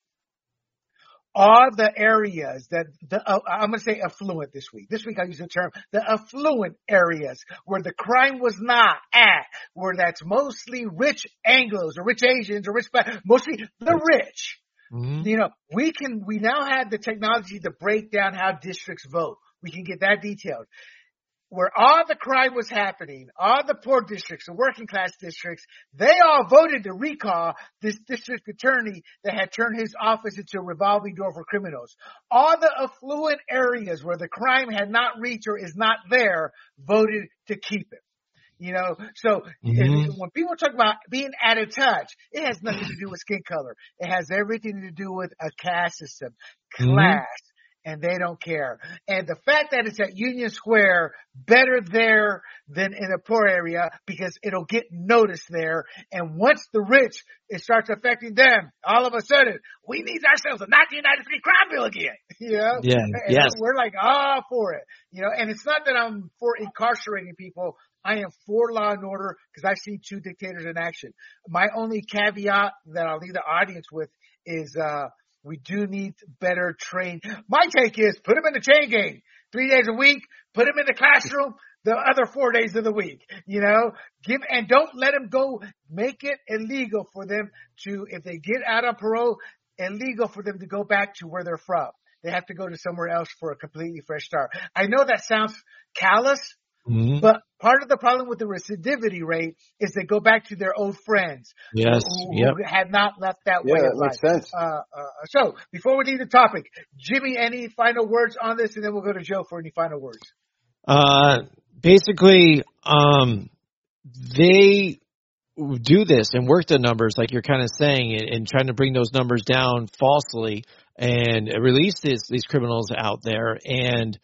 all the areas that the, uh, I'm going to say affluent this week. This week I use the term the affluent areas where the crime was not at, where that's mostly rich Anglos or rich Asians or rich, mostly the rich. Mm-hmm. You know, we can, we now have the technology to break down how districts vote. We can get that detailed. Where all the crime was happening, all the poor districts, the working class districts, they all voted to recall this district attorney that had turned his office into a revolving door for criminals. All the affluent areas where the crime had not reached or is not there voted to keep it. You know, so Mm-hmm. when people talk about being out of touch, it has nothing to do with skin color. It has everything to do with a caste system, class. Mm-hmm. And they don't care. And the fact that it's at Union Square, better there than in a poor area because it'll get noticed there. And once the rich, it starts affecting them, all of a sudden, we need ourselves a nineteen ninety-three crime bill again. You know? Yeah. And Yes. we're like, ah, for it. You know, and it's not that I'm for incarcerating people. I am for law and order because I've seen two dictators in action. My only caveat that I'll leave the audience with is, uh, we do need better train. My take is put them in the chain gang three days a week, put them in the classroom the other four days of the week, you know, give, and don't let them go, make it illegal for them to, if they get out on parole, illegal for them to go back to where they're from. They have to go to somewhere else for a completely fresh start. I know that sounds callous, Mm-hmm. but part of the problem with the recidivity rate is they go back to their old friends Yes. who, Yep. who had not left that Yeah, way that of life. makes sense. Uh, uh, so before we leave the topic, Jimmy, any final words on this, and then we'll go to Joe for any final words. Uh, basically, um, they do this and work the numbers like you're kind of saying and, and trying to bring those numbers down falsely and release these, these criminals out there. And,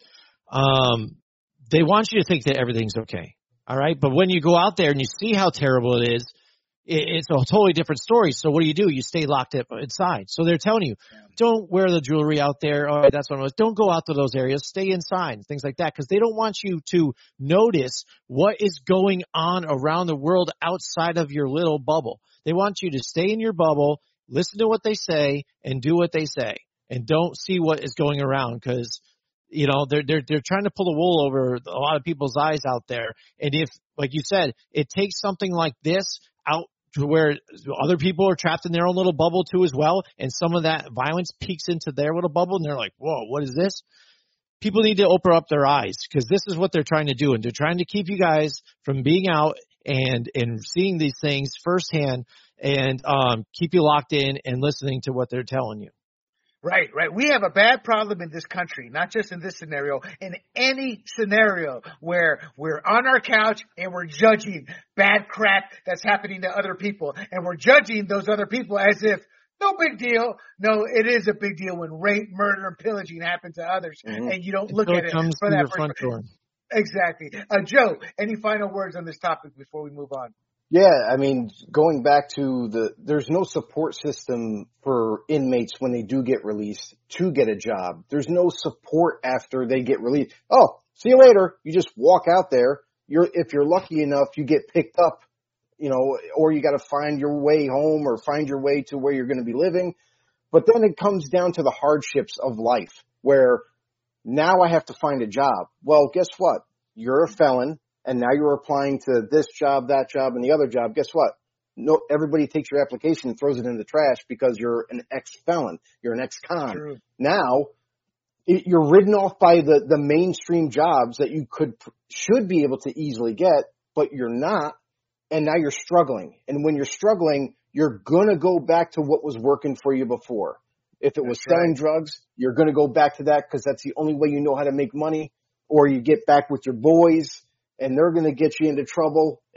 um, they want you to think that everything's okay. All right. But when you go out there and you see how terrible it is, it, it's a totally different story. So what do you do? You stay locked up inside. So they're telling you, don't wear the jewelry out there. All right, that's what it was. Don't go out to those areas. Stay inside, things like that, because they don't want you to notice what is going on around the world outside of your little bubble. They want you to stay in your bubble, listen to what they say, and do what they say, and don't see what is going around because you know, they're, they're, they're trying to pull the wool over a lot of people's eyes out there. And if, like you said, it takes something like this out to where other people are trapped in their own little bubble too as well. And some of that violence peeks into their little bubble and they're like, whoa, what is this? People need to open up their eyes because this is what they're trying to do. And they're trying to keep you guys from being out and, and seeing these things firsthand and, um, keep you locked in and listening to what they're telling you. Right, right. We have a bad problem in this country, not just in this scenario, in any scenario where we're on our couch and we're judging bad crap that's happening to other people. And we're judging those other people as if, no big deal. No, it is a big deal when rape, murder, and pillaging happen to others. Mm-hmm. And you don't look Until at it comes for to that your front door. Exactly. Uh, Joe, any final words on this topic before we move on? Yeah, I mean, going back to the, there's no support system for inmates when they do get released to get a job. There's no support after they get released. Oh, see you later. You just walk out there. You're, if you're lucky enough, you get picked up, you know, or you got to find your way home or find your way to where you're going to be living. But then it comes down to the hardships of life where now I have to find a job. Well, guess what? You're a felon. And now you're applying to this job, that job, and the other job. Guess what? No, everybody takes your application and throws it in the trash because you're an ex-felon. You're an ex-con. True. Now, it, you're ridden off by the, the mainstream jobs that you could, should be able to easily get, but you're not. And now you're struggling. And when you're struggling, you're going to go back to what was working for you before. If it was That's selling right. drugs, you're going to go back to that because that's the only way you know how to make money. Or you get back with your boys. And they're going to get you into trouble,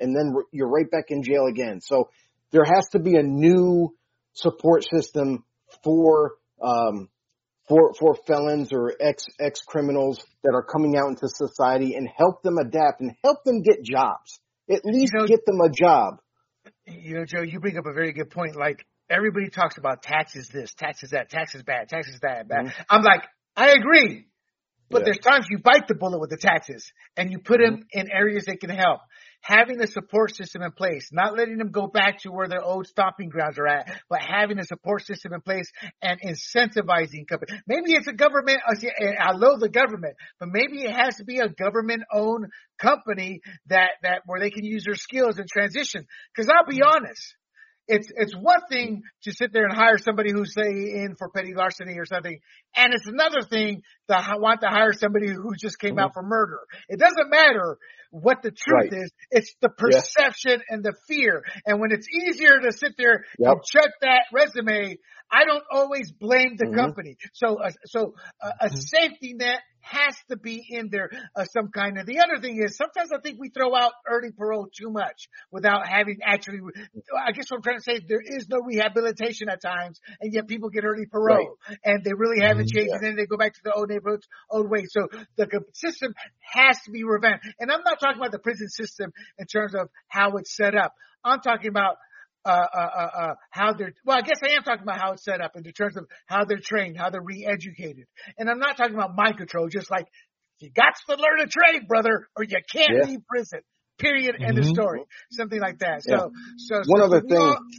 and then you're right back in jail again. So there has to be a new support system for, um, for, for felons or ex, ex criminals that are coming out into society, and help them adapt and help them get jobs. At least you know, get them a job. You know, Joe, you bring up a very good point. Like, everybody talks about taxes this, taxes that, taxes bad, taxes that, bad. Mm-hmm. I'm like, I agree. But yeah. there's times you bite the bullet with the taxes and you put mm-hmm. them in areas that can help. Having a support system in place, not letting them go back to where their old stomping grounds are at, but having a support system in place and incentivizing companies. Maybe it's a government, I love the government, but maybe it has to be a government-owned company that, that where they can use their skills and transition. Because I'll be honest, It's, it's one thing to sit there and hire somebody who's, say, in for petty larceny or something. And it's another thing to want to hire somebody who just came mm-hmm. out for murder. It doesn't matter what the truth right. is. It's the perception yeah. and the fear. And when it's easier to sit there yep. and check that resume, I don't always blame the mm-hmm. company. So, uh, so uh, a mm-hmm. safety net has to be in there of some kind. And the other thing is, sometimes I think we throw out early parole too much without having actually, I guess what I'm trying to say, there is no rehabilitation at times, and yet people get early parole right. and they really haven't changed, yeah. and then they go back to the old neighborhoods, old ways. So the system has to be revamped. And I'm not talking about the prison system in terms of how it's set up. I'm talking about Uh, uh, uh, uh, how they're, well, I guess I am talking about how it's set up in terms of how they're trained, how they're re-educated. And I'm not talking about mind control, just like, you got to learn a trade, brother, or you can't yeah. leave prison. Period. Mm-hmm. End of story. Something like that. So, yeah. so, one so, other so thing,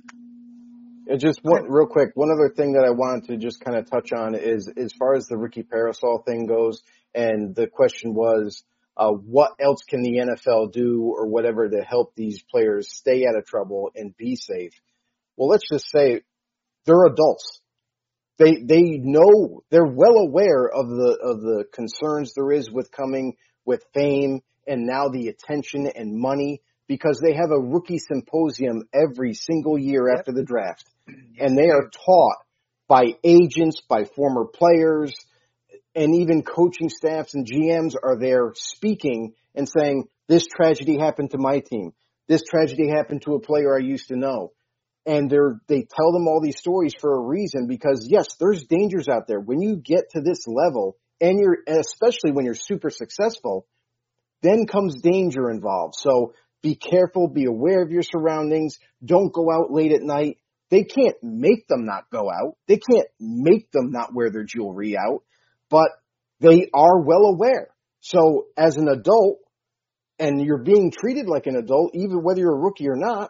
all, just one, real quick, one other thing that I wanted to just kind of touch on is, as far as the Ricky Parasol thing goes, and the question was, Uh, what else can the N F L do or whatever to help these players stay out of trouble and be safe? Well, let's just say they're adults. They, they know, they're well aware of the, of the concerns there is with coming with fame and now the attention and money, because they have a rookie symposium every single year yep. after the draft. And they are taught by agents, by former players, and even coaching staffs and G Ms are there speaking and saying, this tragedy happened to my team. This tragedy happened to a player I used to know. And they're, they tell them all these stories for a reason, because yes, there's dangers out there. When you get to this level, and you're, especially when you're super successful, then comes danger involved. So be careful, be aware of your surroundings. Don't go out late at night. They can't make them not go out. They can't make them not wear their jewelry out. But they are well aware. So as an adult, and you're being treated like an adult, even whether you're a rookie or not,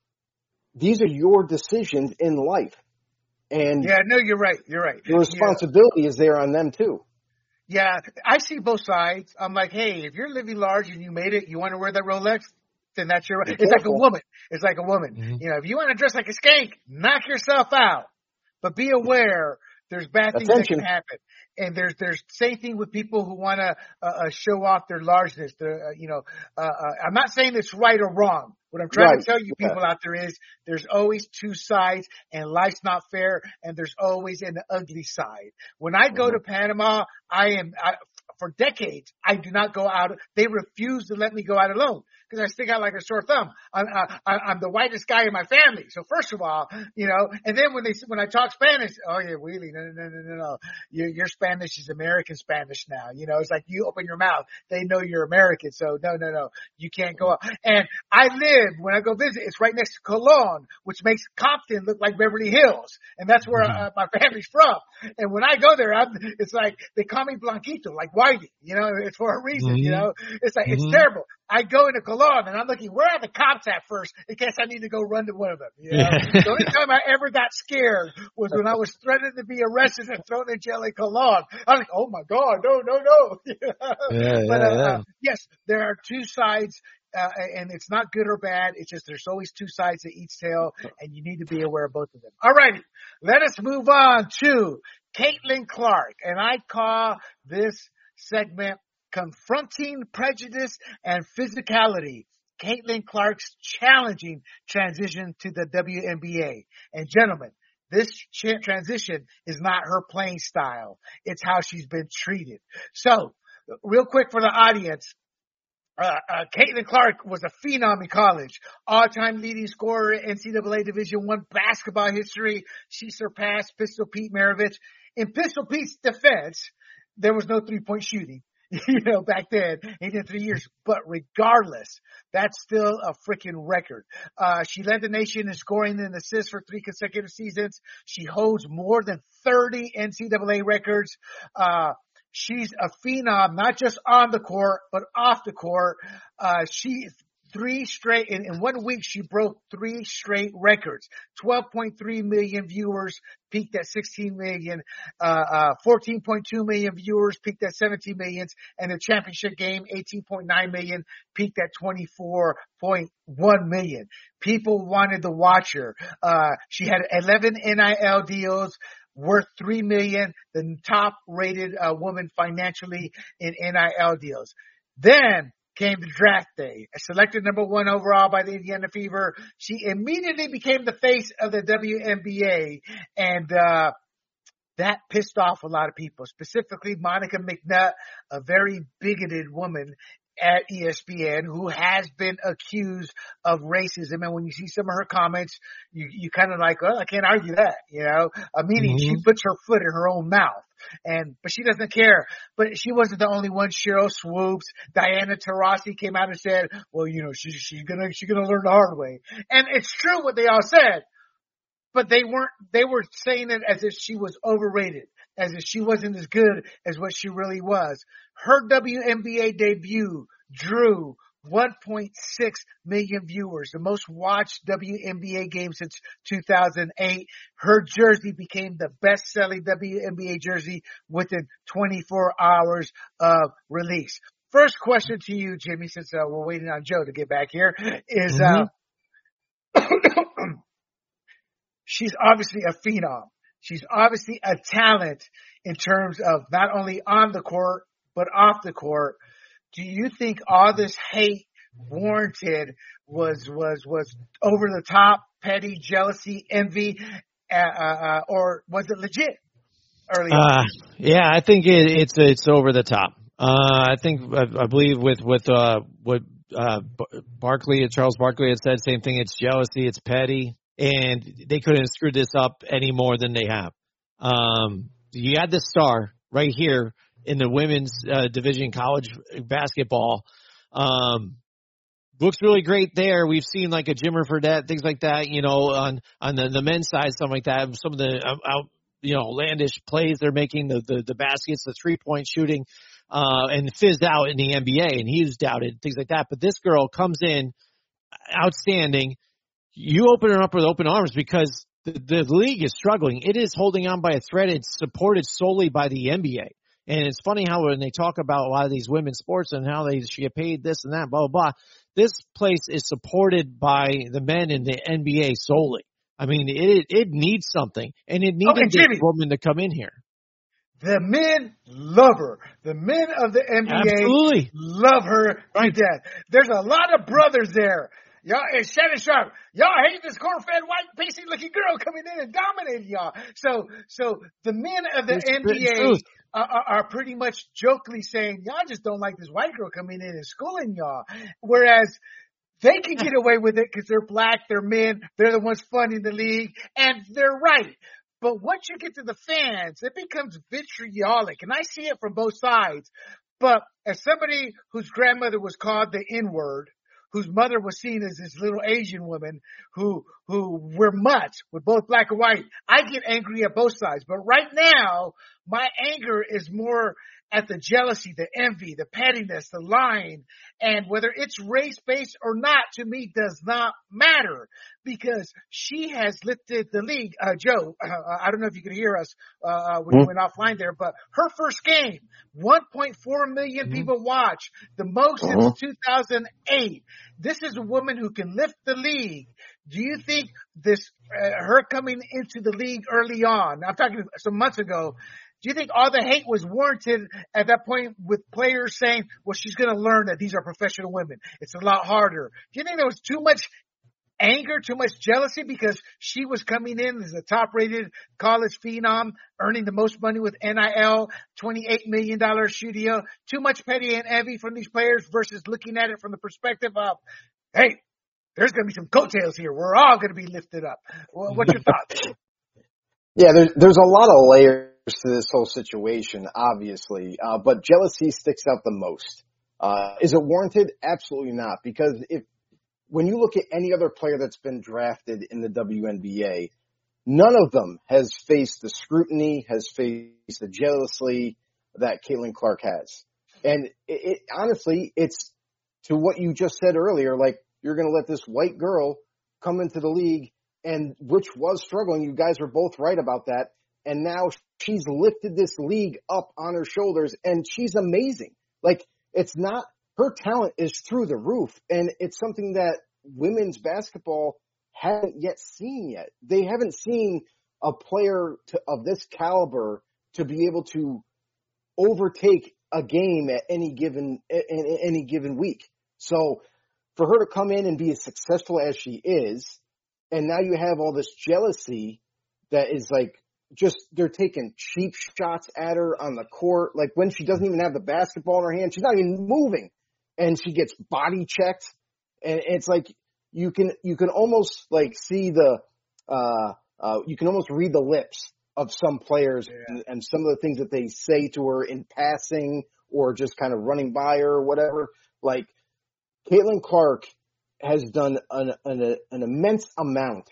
these are your decisions in life. And yeah, no, you're right. You're right. The responsibility yeah. is there on them too. Yeah, I see both sides. I'm like, hey, if you're living large and you made it, you want to wear that Rolex, then that's your right. It's like a woman. It's like a woman. Mm-hmm. You know, if you want to dress like a skank, knock yourself out. But be aware there's bad things Attention. that can happen. And there's, there's same thing with people who want to uh, uh, show off their largeness. Their, uh, you know, uh, uh, I'm not saying it's right or wrong. What I'm trying right. to tell you people yeah. out there is there's always two sides, and life's not fair, and there's always an ugly side. When I go mm-hmm. to Panama, I am, I, for decades, I do not go out. They refuse to let me go out alone because I stick out like a sore thumb. I'm, I, I'm the whitest guy in my family. So first of all, you know, and then when they, when I talk Spanish, oh yeah, really? No, no, no, no, no. Your, your Spanish is American Spanish now. You know, it's like you open your mouth, they know you're American. So no, no, no, you can't go out. And I live, when I go visit, it's right next to Colón, which makes Compton look like Beverly Hills. And that's where uh, my family's from. And when I go there, I'm, it's like, they call me Blanquito, like Whitey, you know, it's for a reason, mm-hmm. you know, it's like, mm-hmm. it's terrible. I go into Colón and I'm looking, where are the cops at first in case I need to go run to one of them, you know? The only time I ever got scared was when I was threatened to be arrested and thrown in jail in Colón. I was like, oh my God, no, no, no. yeah, but, uh, yeah, yeah. Uh, yes, there are two sides. Uh, and it's not good or bad. It's just there's always two sides to each tale, and you need to be aware of both of them. All righty. Let us move on to Caitlin Clark. And I call this segment Confronting Prejudice and Physicality. Caitlin Clark's challenging transition to the W N B A. And gentlemen, this transition is not her playing style. It's how she's been treated. So, real quick for the audience. Uh, uh, Caitlin Clark was a phenom in college, all-time leading scorer in N C double A Division One basketball history. She surpassed Pistol Pete Maravich. In Pistol Pete's defense, there was no three-point shooting, you know, back then. He did three years, but regardless, that's still a freaking record. Uh, she led the nation in scoring and assists for three consecutive seasons. She holds more than thirty N C double A records. Uh, She's a phenom, not just on the court, but off the court. Uh, she, three straight, in, in one week, she broke three straight records. twelve point three million viewers, peaked at sixteen million. Uh, uh, fourteen point two million viewers, peaked at seventeen million. And the championship game, eighteen point nine million, peaked at twenty-four point one million. People wanted to watch her. Uh, she had eleven N I L deals, worth three million dollars, the top rated uh, woman financially in N I L deals. Then came the draft day. Selected number one overall by the Indiana Fever, she immediately became the face of the W N B A, and uh that pissed off a lot of people, specifically Monica McNutt, a very bigoted woman at E S P N who has been accused of racism. And when you see some of her comments, you, you kind of like, well, I can't argue that, you know, uh, meaning mm-hmm. she puts her foot in her own mouth. And, but she doesn't care. But she wasn't the only one. Cheryl Swoops, Diana Taurasi came out and said, well, you know, she, she's gonna, she's gonna learn the hard way. And it's true what they all said, but they weren't, they were saying it as if she was overrated, as if she wasn't as good as what she really was. Her W N B A debut drew one point six million viewers, the most watched W N B A game since two thousand eight. Her jersey became the best-selling W N B A jersey within twenty-four hours of release. First question to you, Jimmy, since uh, we're waiting on Joe to get back here, is mm-hmm. uh, she's obviously a phenom. She's obviously a talent in terms of not only on the court, but off the court. Do you think all this hate warranted was, was, was over the top, petty, jealousy, envy, uh, uh, or was it legit early on? Uh, yeah, I think it, it's, it's over the top. Uh, I think, I, I believe with, with, uh, what, uh, Barkley, Charles Barkley had said, same thing. It's jealousy. It's petty. And they couldn't have screwed this up any more than they have. Um, you had the star right here in the women's uh, division college basketball. Um, looks really great there. We've seen like a Jimmer Fredette, things like that, you know, on, on the, the men's side, something like that. Some of the uh, out, you know, outlandish plays they're making, the, the, the baskets, the three point shooting, uh, and fizzed out in the N B A, and he was doubted, things like that. But this girl comes in outstanding. You open her up with open arms because the, the league is struggling. It is holding on by a thread. It's supported solely by the N B A. And it's funny how when they talk about a lot of these women's sports and how they should get paid this and that, blah, blah, blah, this place is supported by the men in the N B A solely. I mean, it it needs something, and it needed okay, this woman to come in here. The men love her. The men of the N B A Absolutely. love her right. to death. There's a lot of brothers there. Y'all, and Shannon Sharp, y'all hate this corn-fed, white, pasty-looking girl coming in and dominating y'all. So, so the men of the It's N B A are, are, are pretty much jokingly saying, y'all just don't like this white girl coming in and schooling y'all. Whereas they can get away with it because they're black, they're men, they're the ones funding the league, and they're right. But once you get to the fans, it becomes vitriolic, and I see it from both sides. But as somebody whose grandmother was called the N-word, whose mother was seen as this little Asian woman who, who were mutts with both black and white, I get angry at both sides. But right now, my anger is more at the jealousy, the envy, the pettiness, the lying, and whether it's race-based or not, to me, does not matter because she has lifted the league. Uh, Joe, uh, I don't know if you could hear us uh, when mm-hmm. you went offline there, but her first game, one point four million mm-hmm. people watch, the most mm-hmm. since two thousand eight. This is a woman who can lift the league. Do you think this, uh, her coming into the league early on, I'm talking some months ago, do you think all the hate was warranted at that point with players saying, well, she's going to learn that these are professional women. It's a lot harder. Do you think there was too much anger, too much jealousy because she was coming in as a top-rated college phenom, earning the most money with N I L, twenty-eight million dollars shoe deal. Too much petty and envy from these players versus looking at it from the perspective of, hey, there's going to be some coattails here. We're all going to be lifted up. What's your thoughts? Yeah, there's there's a lot of layers to this whole situation, obviously, uh, but jealousy sticks out the most. Uh, is it warranted? Absolutely not, because if when you look at any other player that's been drafted in the W N B A, none of them has faced the scrutiny, has faced the jealousy that Caitlin Clark has. And it, it honestly, it's to what you just said earlier, like you're going to let this white girl come into the league, and which was struggling. You guys were both right about that. And now she's lifted this league up on her shoulders, and she's amazing. Like, it's not, her talent is through the roof, and it's something that women's basketball haven't yet seen yet. They haven't seen a player to, of this caliber to be able to overtake a game at any given, in any given week. So for her to come in and be as successful as she is, and now you have all this jealousy that is like, just, they're taking cheap shots at her on the court. Like when she doesn't even have the basketball in her hand, she's not even moving, and she gets body checked. And it's like, you can, you can almost like see the, uh, uh, you can almost read the lips of some players yeah. and, and some of the things that they say to her in passing or just kind of running by her or whatever. Like Caitlin Clark has done an, an, an immense amount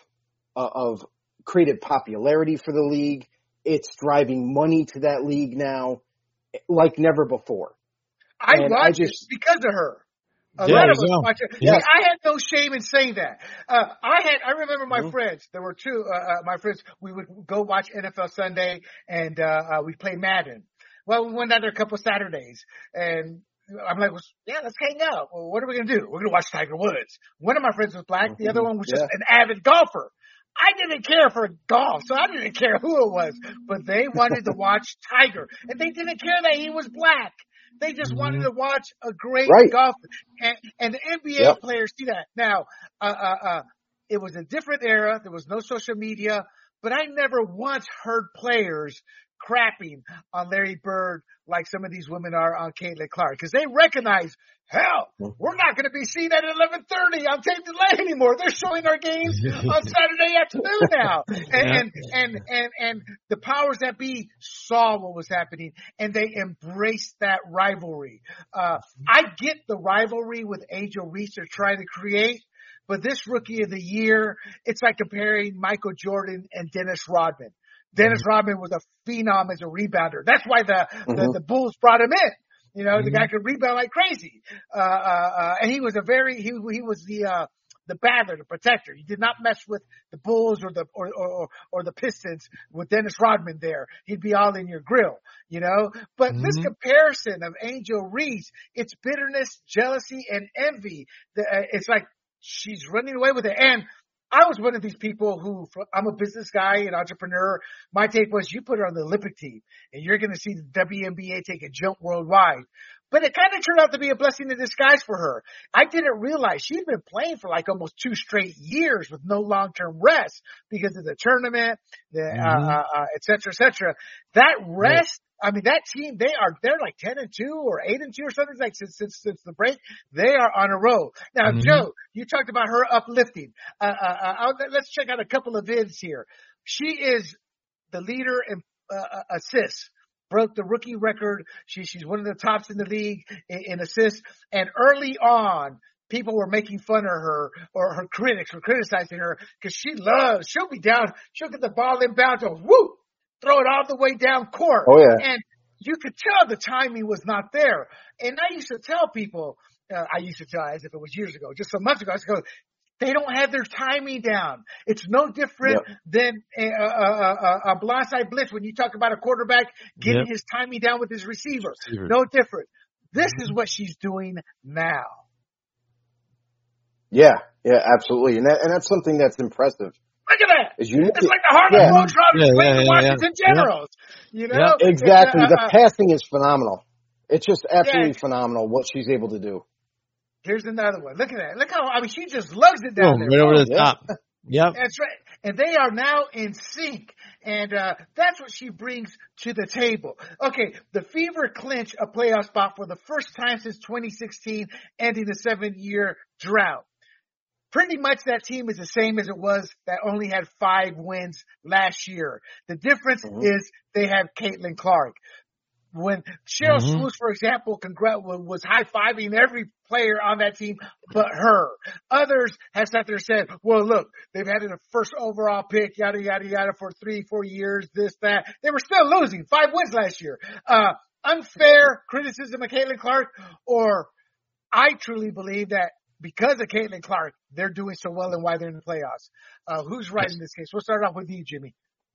of created popularity for the league. It's driving money to that league now like never before. I and watch I just, it because of her. A yeah, lot of us yeah. watch it. Yeah. See, I had no shame in saying that. Uh, I had, I remember my mm-hmm. friends, there were two, uh, uh, my friends, we would go watch N F L Sunday and, uh, uh we play Madden. Well, we went out there a couple of Saturdays and I'm like, well, yeah, let's hang out. Well, what are we going to do? We're going to watch Tiger Woods. One of my friends was black. Mm-hmm. The other one was just yeah. an avid golfer. I didn't care for golf, so I didn't care who it was, but they wanted to watch Tiger, and they didn't care that he was black. They just mm-hmm. wanted to watch a great right. golfer, and, and the N B A yep. players see that. Now, uh, uh, uh, it was a different era. There was no social media, but I never once heard players crapping on Larry Bird like some of these women are on Caitlin Clark, because they recognize, hell, we're not going to be seen at eleven thirty on tape delay anymore. They're showing our games on Saturday afternoon now. And, yeah. and, and, and, and the powers that be saw what was happening, and they embraced that rivalry. Uh, I get the rivalry with Angel Reese they're trying to create, but this Rookie of the Year, it's like comparing Michael Jordan and Dennis Rodman. Dennis mm-hmm. Rodman was a phenom as a rebounder. That's why the, mm-hmm. the, the Bulls brought him in. You know, mm-hmm. the guy could rebound like crazy. Uh, uh, uh, and he was a very, he, he was the, uh, the battler, the protector. He did not mess with the Bulls or the, or, or, or the Pistons with Dennis Rodman there. He'd be all in your grill, you know, but mm-hmm. this comparison of Angel Reese, it's bitterness, jealousy, and envy. The, uh, it's like she's running away with it. And I was one of these people who, I'm a business guy, an entrepreneur. My take was, you put her on the Olympic team and you're going to see the W N B A take a jump worldwide. But it kind of turned out to be a blessing in disguise for her. I didn't realize she'd been playing for like almost two straight years with no long-term rest because of the tournament, the, mm-hmm. uh, uh, et cetera, et cetera. That rest, yeah. I mean, that team, they are, they're like ten and two or eight and two or something like since, since, since the break. They are on a roll. Now, mm-hmm. Joe, you talked about her uplifting. Uh, uh, uh, let's check out a couple of vids here. She is the leader in uh, assists. Broke the rookie record. She, she's one of the tops in the league in, in assists. And early on, people were making fun of her, or her critics were criticizing her because she loves, she'll be down, she'll get the ball inbound to whoop, throw it all the way down court. Oh, yeah. And you could tell the timing was not there. And I used to tell people, uh, I used to tell as if it was years ago, just some months ago, I used to go, they don't have their timing down. It's no different yep. than a, a, a, a blindside blitz when you talk about a quarterback getting yep. his timing down with his receiver. receiver. No different. This is what she's doing now. Yeah, yeah, absolutely. And that, and that's something that's impressive. Look at that. Is you it's like the Harlem yeah. Globetrotters yeah, playing yeah, the Washington yeah, Generals. yeah. You know? Yeah, exactly. Uh, uh, the passing is phenomenal. It's just absolutely yeah. phenomenal what she's able to do. Here's another one. Look at that. Look how, I mean, she just lugs it down Boom, there. right over Oh, the top. Yep. That's right. And they are now in sync. And uh, that's what she brings to the table. Okay, the Fever clinch a playoff spot for the first time since twenty sixteen, ending the seven-year drought. Pretty much that team is the same as it was that only had five wins last year. The difference mm-hmm. is they have Caitlin Clark. When Sheryl mm-hmm. Swoopes, for example, congr- was high-fiving every player on that team but her. Others have sat there and said, well, look, they've had a first overall pick, yada, yada, yada, for three, four years, this, that. They were still losing. Five wins last year. Uh, unfair criticism of Caitlin Clark, or I truly believe that because of Caitlin Clark, they're doing so well and why they're in the playoffs. Uh, who's right in this case? We'll start off with you, Jimmy.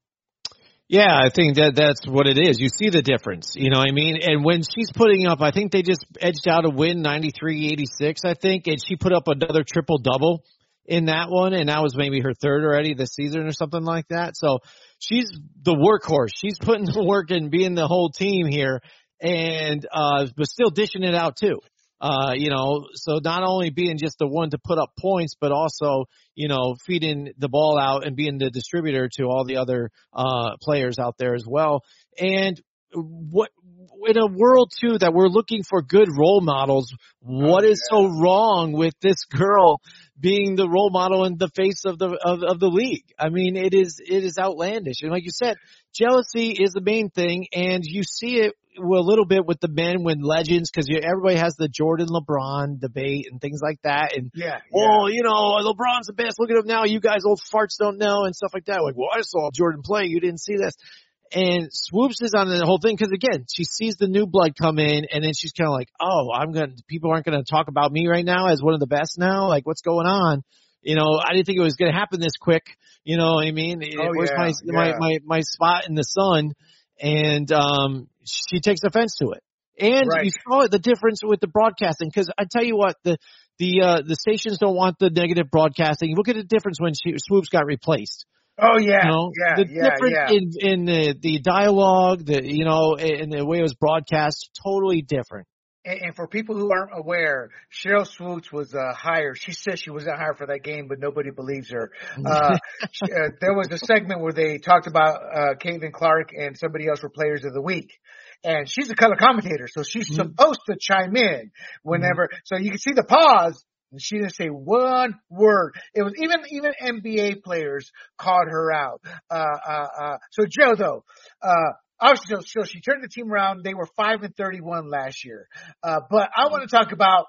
Yeah, I think that that's what it is. You see the difference, you know what I mean? And when she's putting up, I think they just edged out a win, ninety-three eighty-six, I think, and she put up another triple-double in that one, and that was maybe her third already this season or something like that. So she's the workhorse. She's putting the work and being the whole team here, and uh, but still dishing it out too. Uh, you know, so not only being just the one to put up points, but also, you know, feeding the ball out and being the distributor to all the other, uh, players out there as well. And what, in a world too that we're looking for good role models, what oh, is yeah. so wrong with this girl being the role model in the face of the, of, of the league? I mean, it is, it is outlandish. And like you said, jealousy is the main thing, and you see it a little bit with the men when legends, because everybody has the Jordan LeBron debate and things like that. And, yeah, oh, yeah. you know, LeBron's the best. Look at him now. You guys old farts don't know and stuff like that. Like, well, I saw Jordan play. You didn't see this. And Swoopes is on the whole thing because, again, she sees the new blood come in, and then she's kind of like, oh, I'm going to, people aren't going to talk about me right now as one of the best now. Like, what's going on? You know, I didn't think it was going to happen this quick. You know what I mean? Oh, Where's yeah, my, yeah. my, my, my spot in the sun? And, um, she takes offense to it. And right. you saw it, the difference with the broadcasting, because I tell you what, the, the, uh, the stations don't want the negative broadcasting. Look at the difference when she, Swoopes got replaced. Oh yeah, you know, yeah, the yeah, difference yeah. in, in the, the dialogue, the, you know, and the way it was broadcast, totally different. And, and for people who aren't aware, Sheryl Swoopes was uh, hired. She said she wasn't hired for that game, but nobody believes her. Uh, she, uh, there was a segment where they talked about uh, Caitlin Clark and somebody else were players of the week. And she's a color commentator, so she's mm-hmm. supposed to chime in whenever. Mm-hmm. So you can see the pause, and she didn't say one word. It was even even N B A players called her out. Uh, uh, uh, so Joe, though, uh, obviously, so, so she turned the team around. They were five and thirty-one last year. Uh, but I want to talk about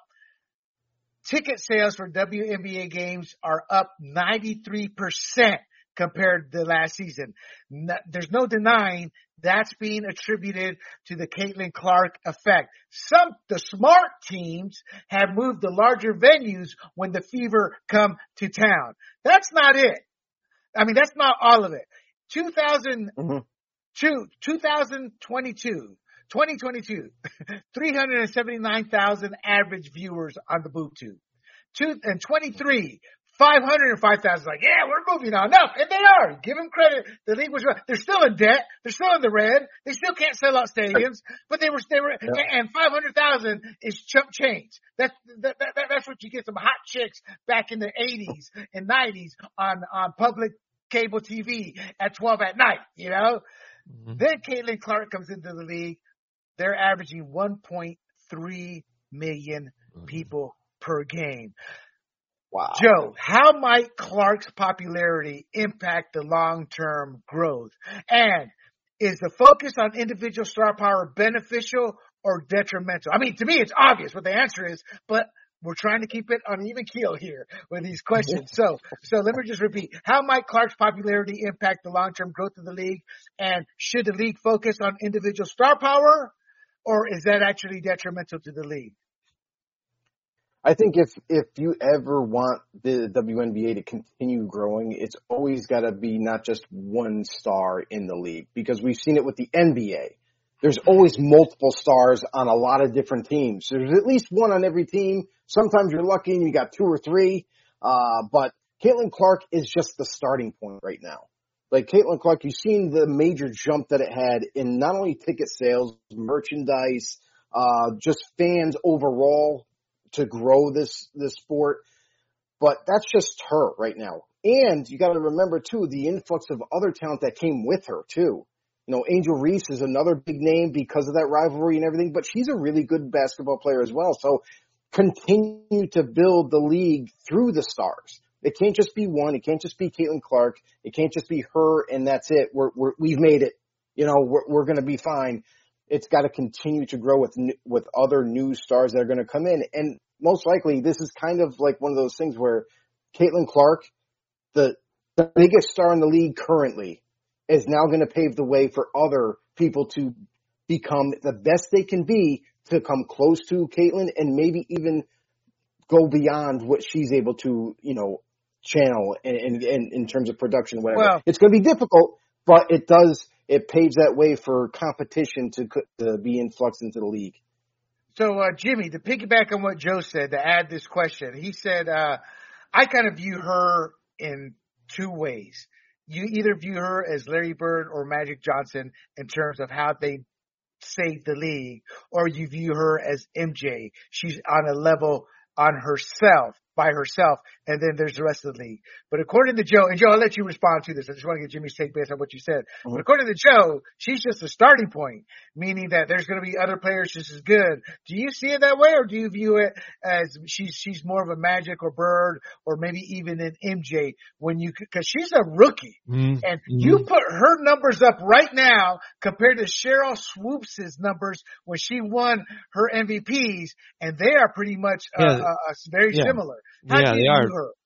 ticket sales for W N B A games are up ninety-three percent compared to last season. No, there's no denying that's being attributed to the Caitlin Clark effect. Some, the smart teams have moved to larger venues when the Fever come to town. That's not it. I mean, that's not all of it. two thousand two, mm-hmm. two thousand twenty-two, twenty twenty-two, three hundred seventy-nine thousand average viewers on the BoobTube. Two, and twenty-three, five hundred five thousand. Like, yeah, we're moving on up. And they are. Give them credit. The league was, they're still in debt. They're still in the red. They still can't sell out stadiums, but they were, they were, yeah. and five hundred thousand is chump change. That's, that, that, that's what you get some hot chicks back in the eighties and nineties on, on public cable T V at twelve at night, you know? Mm-hmm. Then Caitlin Clark comes into the league. They're averaging one point three million mm-hmm. people per game. Wow. Joe, how might Clark's popularity impact the long-term growth? And is the focus on individual star power beneficial or detrimental? I mean, to me, it's obvious what the answer is, but we're trying to keep it on an even keel here with these questions. So, so let me just repeat. How might Clark's popularity impact the long-term growth of the league? And should the league focus on individual star power, or is that actually detrimental to the league? I think if, if you ever want the W N B A to continue growing, it's always got to be not just one star in the league, because we've seen it with the N B A. There's always multiple stars on a lot of different teams. There's at least one on every team. Sometimes you're lucky and you got two or three. Uh, but Caitlin Clark is just the starting point right now. Like Caitlin Clark, you've seen the major jump that it had in not only ticket sales, merchandise, uh, just fans overall to grow this, this sport. But that's just her right now. And you got to remember too, the influx of other talent that came with her too. You know, Angel Reese is another big name because of that rivalry and everything, but she's a really good basketball player as well. So continue to build the league through the stars. It can't just be one. It can't just be Caitlin Clark. It can't just be her and that's it. We're, we're, we've made it. You know, we're, we're going to be fine. It's got to continue to grow with, with other new stars that are going to come in. And most likely this is kind of like one of those things where Caitlin Clark, the, the biggest star in the league currently, is now going to pave the way for other people to become the best they can be, to come close to Caitlin and maybe even go beyond what she's able to, you know, channel in, in, in terms of production, whatever. Well, it's going to be difficult, but it does, it paves that way for competition to, to be influxed into the league. So, uh, Jimmy, to piggyback on what Joe said, to add this question, he said, uh, I kind of view her in two ways. You either view her as Larry Bird or Magic Johnson in terms of how they saved the league, or you view her as M J. She's on a level on herself, by herself, and then there's the rest of the league. But according to Joe, and Joe, I'll let you respond to this. I just want to get Jimmy's take based on what you said. Mm-hmm. But according to Joe, she's just a starting point, meaning that there's going to be other players just as good. Do you see it that way, or do you view it as she's she's more of a Magic or Bird or maybe even an M J when you, because she's a rookie, mm-hmm. and you put her numbers up right now compared to Cheryl Swoops' numbers when she won her M V Ps, and they are pretty much uh, yeah. uh, very yeah. similar. How yeah, do you they are. Her?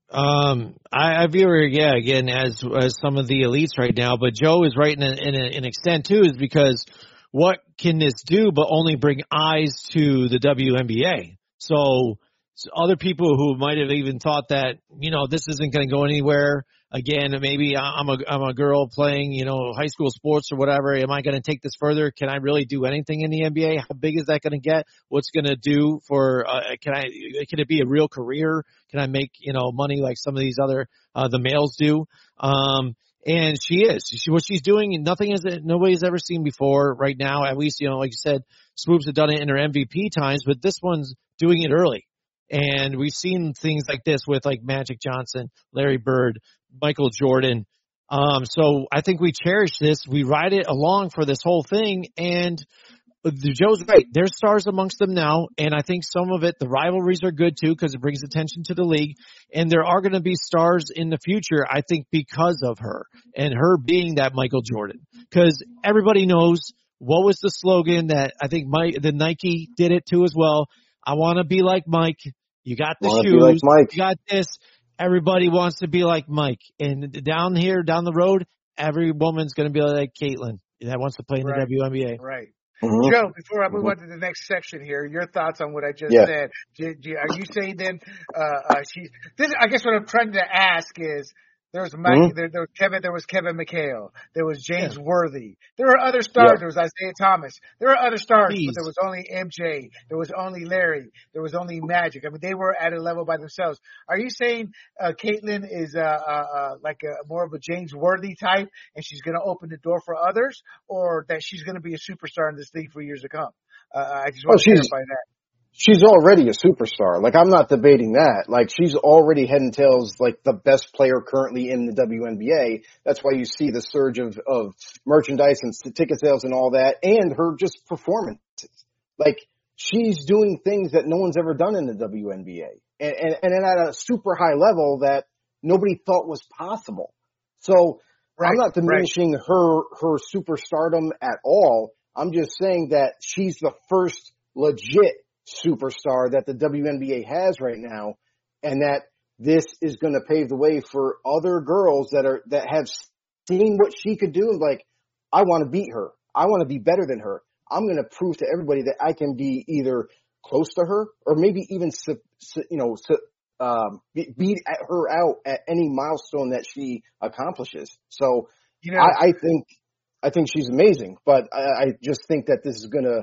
Um, I, I view her, yeah, again, as, as some of the elites right now, but Joe is right in, a, in a, an extent too, is because what can this do but only bring eyes to the W N B A? So, so other people who might have even thought that, you know, this isn't going to go anywhere. Again, maybe I'm a, I'm a girl playing, you know, high school sports or whatever. Am I going to take this further? Can I really do anything in the N B A? How big is that going to get? What's going to do for, uh, can I, can it be a real career? Can I make, you know, money like some of these other, uh, the males do? Um, and she is, she, what she's doing, nothing is, nobody's ever seen before right now. At least, you know, like you said, Swoops had done it in her M V P times, but this one's doing it early. And we've seen things like this with like Magic Johnson, Larry Bird, Michael Jordan. Um, so I think we cherish this. We ride it along for this whole thing. And Joe's right. There's stars amongst them now. And I think some of it, the rivalries are good too, because it brings attention to the league. And there are going to be stars in the future, I think, because of her and her being that Michael Jordan. Because everybody knows what was the slogan that I think Mike, the Nike did it too as well. I want to be like Mike. You got the shoes. Be like Mike. You got this. Everybody wants to be like Mike. And down here, down the road, every woman's going to be like Caitlin that wants to play in the right. W N B A. Right. Mm-hmm. Joe, before I move mm-hmm. on to the next section here, your thoughts on what I just yeah. said. Do, do, are you saying then, uh, uh, she's, this, I guess what I'm trying to ask is, There was Mike, mm-hmm. there, there was Kevin, there was Kevin McHale, there was James yeah. Worthy. There were other stars. Yeah. There was Isaiah Thomas. There were other stars, Please. but there was only M J. There was only Larry. There was only Magic. I mean, they were at a level by themselves. Are you saying uh, Caitlin is uh, uh, uh, like a more of a James Worthy type, and she's going to open the door for others, or that she's going to be a superstar in this league for years to come? Uh, I just want oh, to clarify that. She's already a superstar. Like, I'm not debating that. Like, she's already head and tails, like, the best player currently in the W N B A. That's why you see the surge of, of merchandise and ticket sales and all that, and her just performances. Like, she's doing things that no one's ever done in the W N B A. And, and, and at a super high level that nobody thought was possible. So, right, I'm not diminishing right. her, her superstardom at all. I'm just saying that she's the first legit superstar that the W N B A has right now, and that this is going to pave the way for other girls that are that have seen what she could do and like, I want to beat her. I want to be better than her. I'm going to prove to everybody that I can be either close to her or maybe even you know um, beat her out at any milestone that she accomplishes. So you know, I, I think I think she's amazing, but I, I just think that this is going to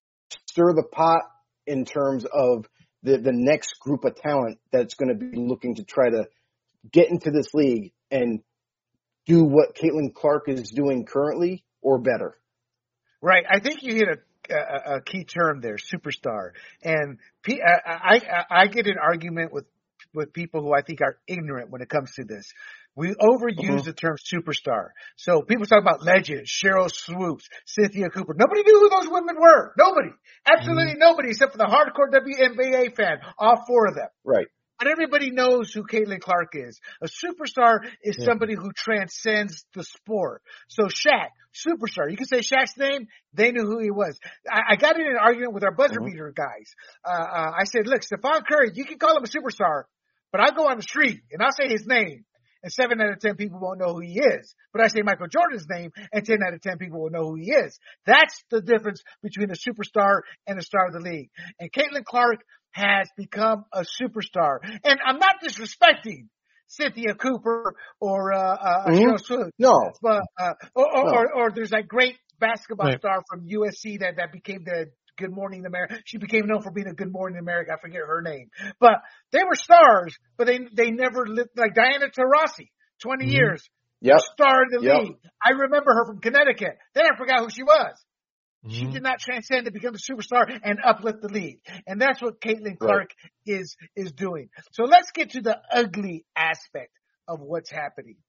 stir the pot in terms of the, the next group of talent that's going to be looking to try to get into this league and do what Caitlin Clark is doing currently or better. Right. I think you hit a a, a key term there, superstar. And P, I, I, I get an argument with, with people who I think are ignorant when it comes to this. We overuse mm-hmm. the term superstar. So people talk about legends, Sheryl Swoops, Cynthia Cooper. Nobody knew who those women were. Nobody. Absolutely mm-hmm. nobody except for the hardcore W N B A fan. All four of them. Right. But everybody knows who Caitlin Clark is. A superstar is yeah. somebody who transcends the sport. So Shaq, superstar. You can say Shaq's name. They knew who he was. I, I got in an argument with our buzzer mm-hmm. beater guys. Uh, uh, I said, look, Stephon Curry, you can call him a superstar, but I'll go on the street and I'll say his name. And seven out of ten people won't know who he is. But I say Michael Jordan's name, and ten out of ten people will know who he is. That's the difference between a superstar and a star of the league. And Caitlin Clark has become a superstar. And I'm not disrespecting Cynthia Cooper or uh, uh, mm-hmm. Sheryl Swoops. No. But, uh, or, or, no. or, or there's that great basketball right. star from U S C that, that became the Good Morning America. She became known for being a Good Morning America. I forget her name. But they were stars, but they they never lived, like Diana Taurasi, twenty mm-hmm. years. Yep. Star in the yep. league. I remember her from Connecticut. Then I forgot who she was. Mm-hmm. She did not transcend to become a superstar and uplift the league. And that's what Caitlin Clark right. is is doing. So let's get to the ugly aspect of what's happening.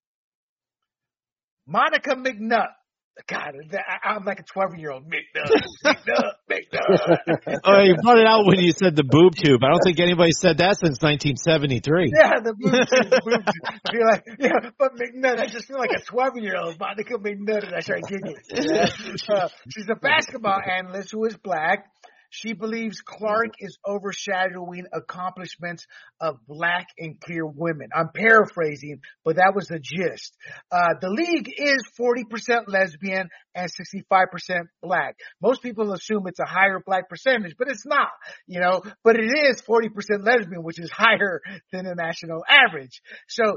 Monica McNutt. God, I'm like a twelve-year-old. McNutt, McNutt, McNutt. Oh, you brought it out when you said the boob tube. I don't think anybody said that since nineteen seventy-three. Yeah, the boob tube, the boob tube. I feel like, yeah, but McNutt, I just feel like a twelve-year-old. Monica McNutt, and I start giggling. Yeah. Uh, she's a basketball analyst who is black. She believes Clark is overshadowing accomplishments of black and queer women. I'm paraphrasing, but that was the gist. Uh, the league is forty percent lesbian and sixty-five percent black. Most people assume it's a higher black percentage, but it's not, you know, but it is forty percent lesbian, which is higher than the national average. So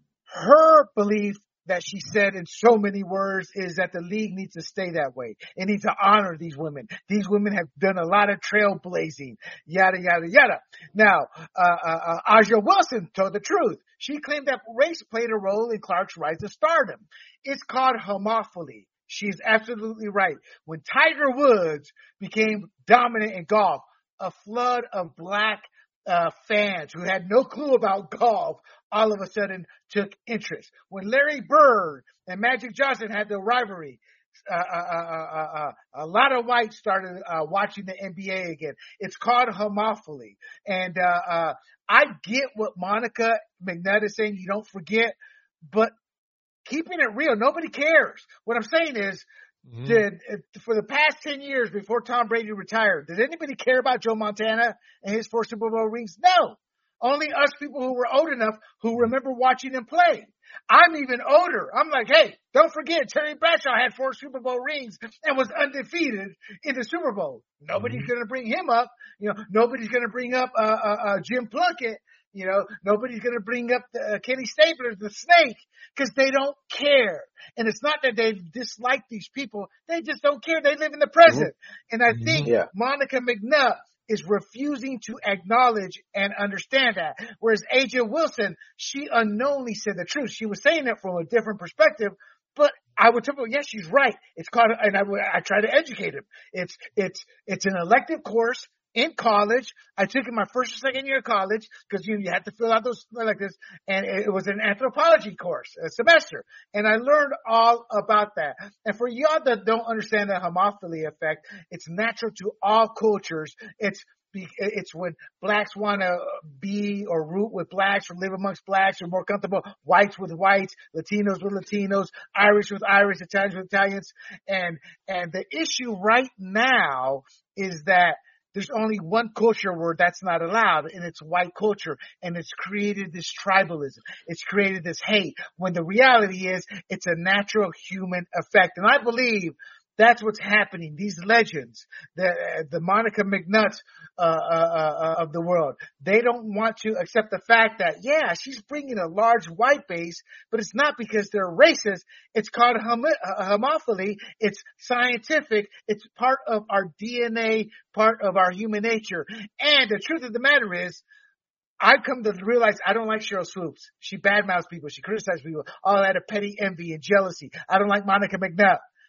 her belief that she said in so many words is that the league needs to stay that way. It needs to honor these women. These women have done a lot of trailblazing, yada, yada, yada. Now, uh, uh, uh, Aja Wilson told the truth. She claimed that race played a role in Clark's rise to stardom. It's called homophily. She's absolutely right. When Tiger Woods became dominant in golf, a flood of black uh, fans who had no clue about golf all of a sudden took interest. When Larry Bird and Magic Johnson had the rivalry, uh, uh, uh, uh, uh, a lot of whites started uh, watching the N B A again. It's called homophily. And uh, uh, I get what Monica McNutt is saying. You don't forget. But keeping it real, nobody cares. What I'm saying is, mm-hmm. did for the past ten years before Tom Brady retired, did anybody care about Joe Montana and his four Super Bowl rings? No. Only us people who were old enough who remember watching him play. I'm even older. I'm like, hey, don't forget, Terry Bradshaw had four Super Bowl rings and was undefeated in the Super Bowl. Nobody's mm-hmm. going to bring him up. You know, nobody's going to bring up uh, uh, uh, Jim Plunkett. You know, nobody's going to bring up the, uh, Kenny Stapler, the Snake, because they don't care. And it's not that they dislike these people. They just don't care. They live in the present. Mm-hmm. And I think yeah. Monica McNutt is refusing to acknowledge and understand that. Whereas Aja Wilson, she unknowingly said the truth. She was saying it from a different perspective, but I would tell her, yes, she's right. It's called, and I, I try to educate him. It's, it's, it's an elective course in college. I took it my first or second year of college because you, you had to fill out those like this, and it was an anthropology course, a semester. And I learned all about that. And for y'all that don't understand the homophily effect, it's natural to all cultures. It's It's when blacks want to be or root with blacks or live amongst blacks or more comfortable, whites with whites, Latinos with Latinos, Irish with Irish, Italians with Italians. And, and the issue right now is that there's only one culture where that's not allowed, and it's white culture, and it's created this tribalism. It's created this hate, when the reality is it's a natural human effect. And I believe that's what's happening. These legends, the the Monica McNutts uh, uh, uh, of the world, they don't want to accept the fact that, yeah, she's bringing a large white base, but it's not because they're racist. It's called hom- homophily. It's scientific. It's part of our D N A, part of our human nature. And the truth of the matter is, I've come to realize I don't like Sheryl Swoops. She badmouths people. She criticizes people. All out of petty envy and jealousy. I don't like Monica McNutt.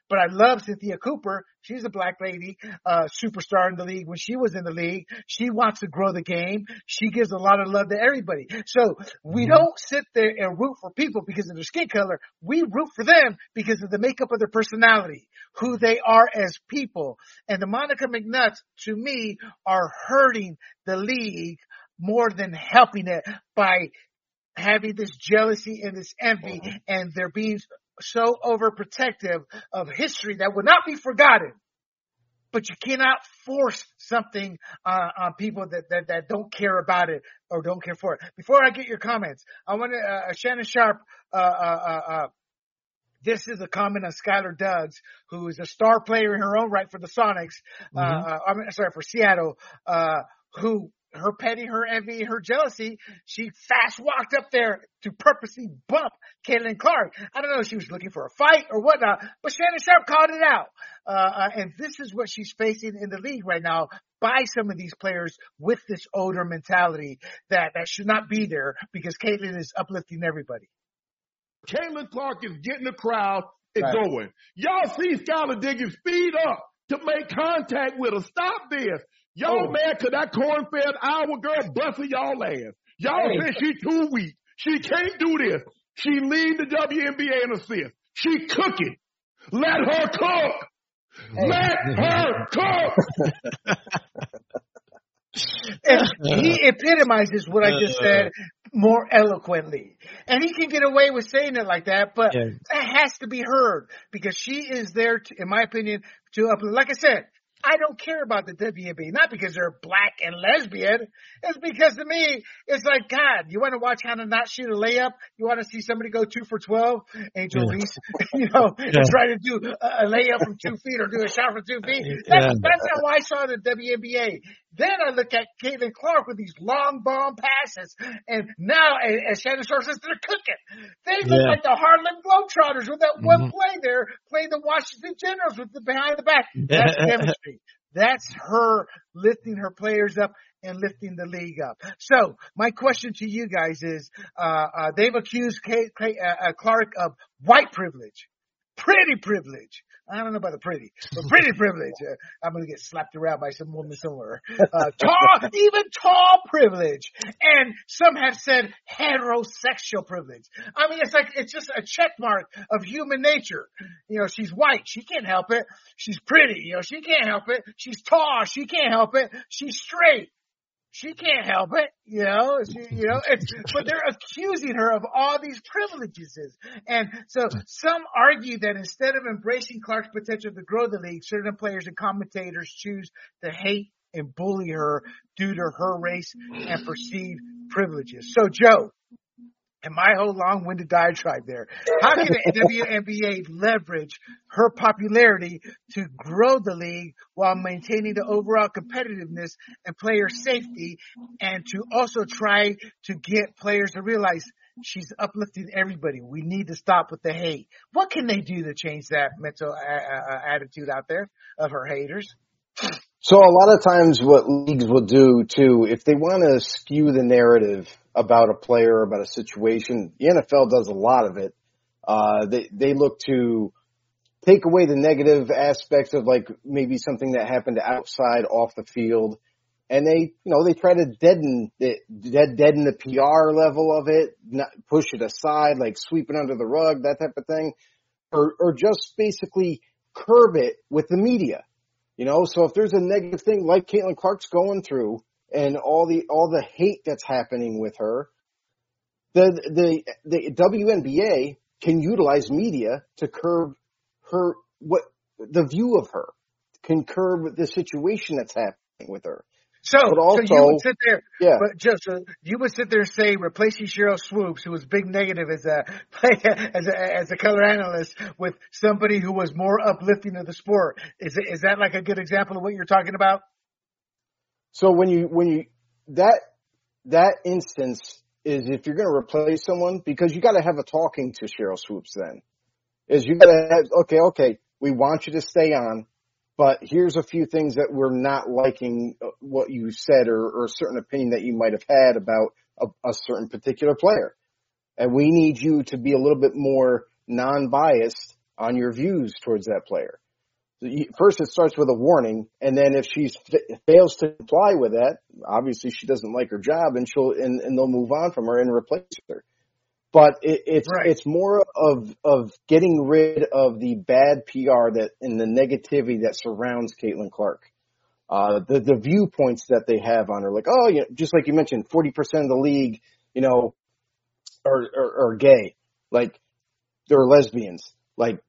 But I love Cynthia Cooper. She's a black lady, uh, superstar in the league. When she was in the league, she wants to grow the game. She gives a lot of love to everybody. So we mm-hmm. don't sit there and root for people because of their skin color. We root for them because of the makeup of their personality, who they are as people. And the Monica McNutts, to me, are hurting the league more than helping it by having this jealousy and this envy, and they're being so overprotective of history that will not be forgotten. But you cannot force something uh, on people that, that, that don't care about it or don't care for it. Before I get your comments, I want to, uh, Shannon Sharp, uh, uh, uh, this is a comment on Skylar Duggs, who is a star player in her own right for the Sonics, mm-hmm. uh, I mean, sorry, for Seattle, uh, who, her petty, her envy, her jealousy, she fast walked up there to purposely bump Caitlin Clark. I don't know if she was looking for a fight or whatnot, but Shannon Sharp called it out. Uh, uh, and this is what she's facing in the league right now by some of these players with this older mentality that, that should not be there because Caitlin is uplifting everybody. Caitlin Clark is getting the crowd and right. going. Y'all see Skylar Diggins speed up to make contact with her. Stop this. Y'all oh. mad cause that corn-fed Iowa girl busting y'all ass. Y'all hey. said she too weak. She can't do this. She lead the W N B A in assists. She cooking. Let her cook. Hey. Let her cook. And he epitomizes what I just said more eloquently. And he can get away with saying it like that, but yeah. that has to be heard because she is there, to, in my opinion, to uplift. Like I said, I don't care about the W N B A, not because they're black and lesbian. It's because to me, it's like, God, you want to watch how to not shoot a layup? You want to see somebody go two for twelve? Angel yeah. Reese, you know, yeah. try to do a layup from two feet or do a shot from two feet. That's, yeah. that's how I saw the W N B A. Then I look at Caitlin Clark with these long bomb passes. And now, as Shannon Sharp says, they're cooking. They look yeah. like the Harlem Globetrotters with that mm-hmm. one play there, playing the Washington Generals with the behind the back. That's chemistry. That's her lifting her players up and lifting the league up. So my question to you guys is, uh, uh, they've accused Kay, Kay, uh, Clark of white privilege, pretty privilege. I don't know about the pretty, but pretty privilege. Uh, I'm going to get slapped around by some woman somewhere. Uh, tall, even tall privilege. And some have said heterosexual privilege. I mean, it's like, it's just a check mark of human nature. You know, she's white. She can't help it. She's pretty. You know, she can't help it. She's tall. She can't help it. She's straight. She can't help it, you know, she, you know, it's, but they're accusing her of all these privileges. And so some argue that instead of embracing Clark's potential to grow the league, certain players and commentators choose to hate and bully her due to her race and perceived privileges. So, Joe, and my whole long-winded diatribe there, how can the W N B A leverage her popularity to grow the league while maintaining the overall competitiveness and player safety, and to also try to get players to realize she's uplifting everybody? We need to stop with the hate. What can they do to change that mental uh, attitude out there of her haters? So a lot of times what leagues will do too, if they want to skew the narrative about a player, about a situation, the N F L does a lot of it. Uh, they, they look to take away the negative aspects of like maybe something that happened outside off the field. And they, you know, they try to deaden it, dead, deaden the P R level of it, not push it aside, like sweep it under the rug, that type of thing, or, or just basically curb it with the media. You know, so if there's a negative thing like Caitlin Clark's going through and all the, all the hate that's happening with her, the, the, the W N B A can utilize media to curb her, what, the view of her, can curb the situation that's happening with her. So, also, so you would sit there, yeah. but just uh, you would sit there and say replacing Sheryl Swoopes, who was big negative as a as a as a color analyst, with somebody who was more uplifting of the sport. Is it, is that like a good example of what you're talking about? So when you when you that that instance is if you're going to replace someone, because you got to have a talking to Sheryl Swoopes. Then is you got to have okay okay we want you to stay on. But here's a few things that we're not liking what you said, or, or a certain opinion that you might have had about a, a certain particular player. And we need you to be a little bit more non-biased on your views towards that player. First, it starts with a warning, and then if she f- fails to comply with that, obviously she doesn't like her job, and she'll and, and they'll move on from her and replace her. But it, it's right. it's more of of getting rid of the bad P R that and the negativity that surrounds Caitlin Clark. Uh, the the viewpoints that they have on her, like oh, you know, just like you mentioned, forty percent of the league, you know, are, are are gay, like they're lesbians, like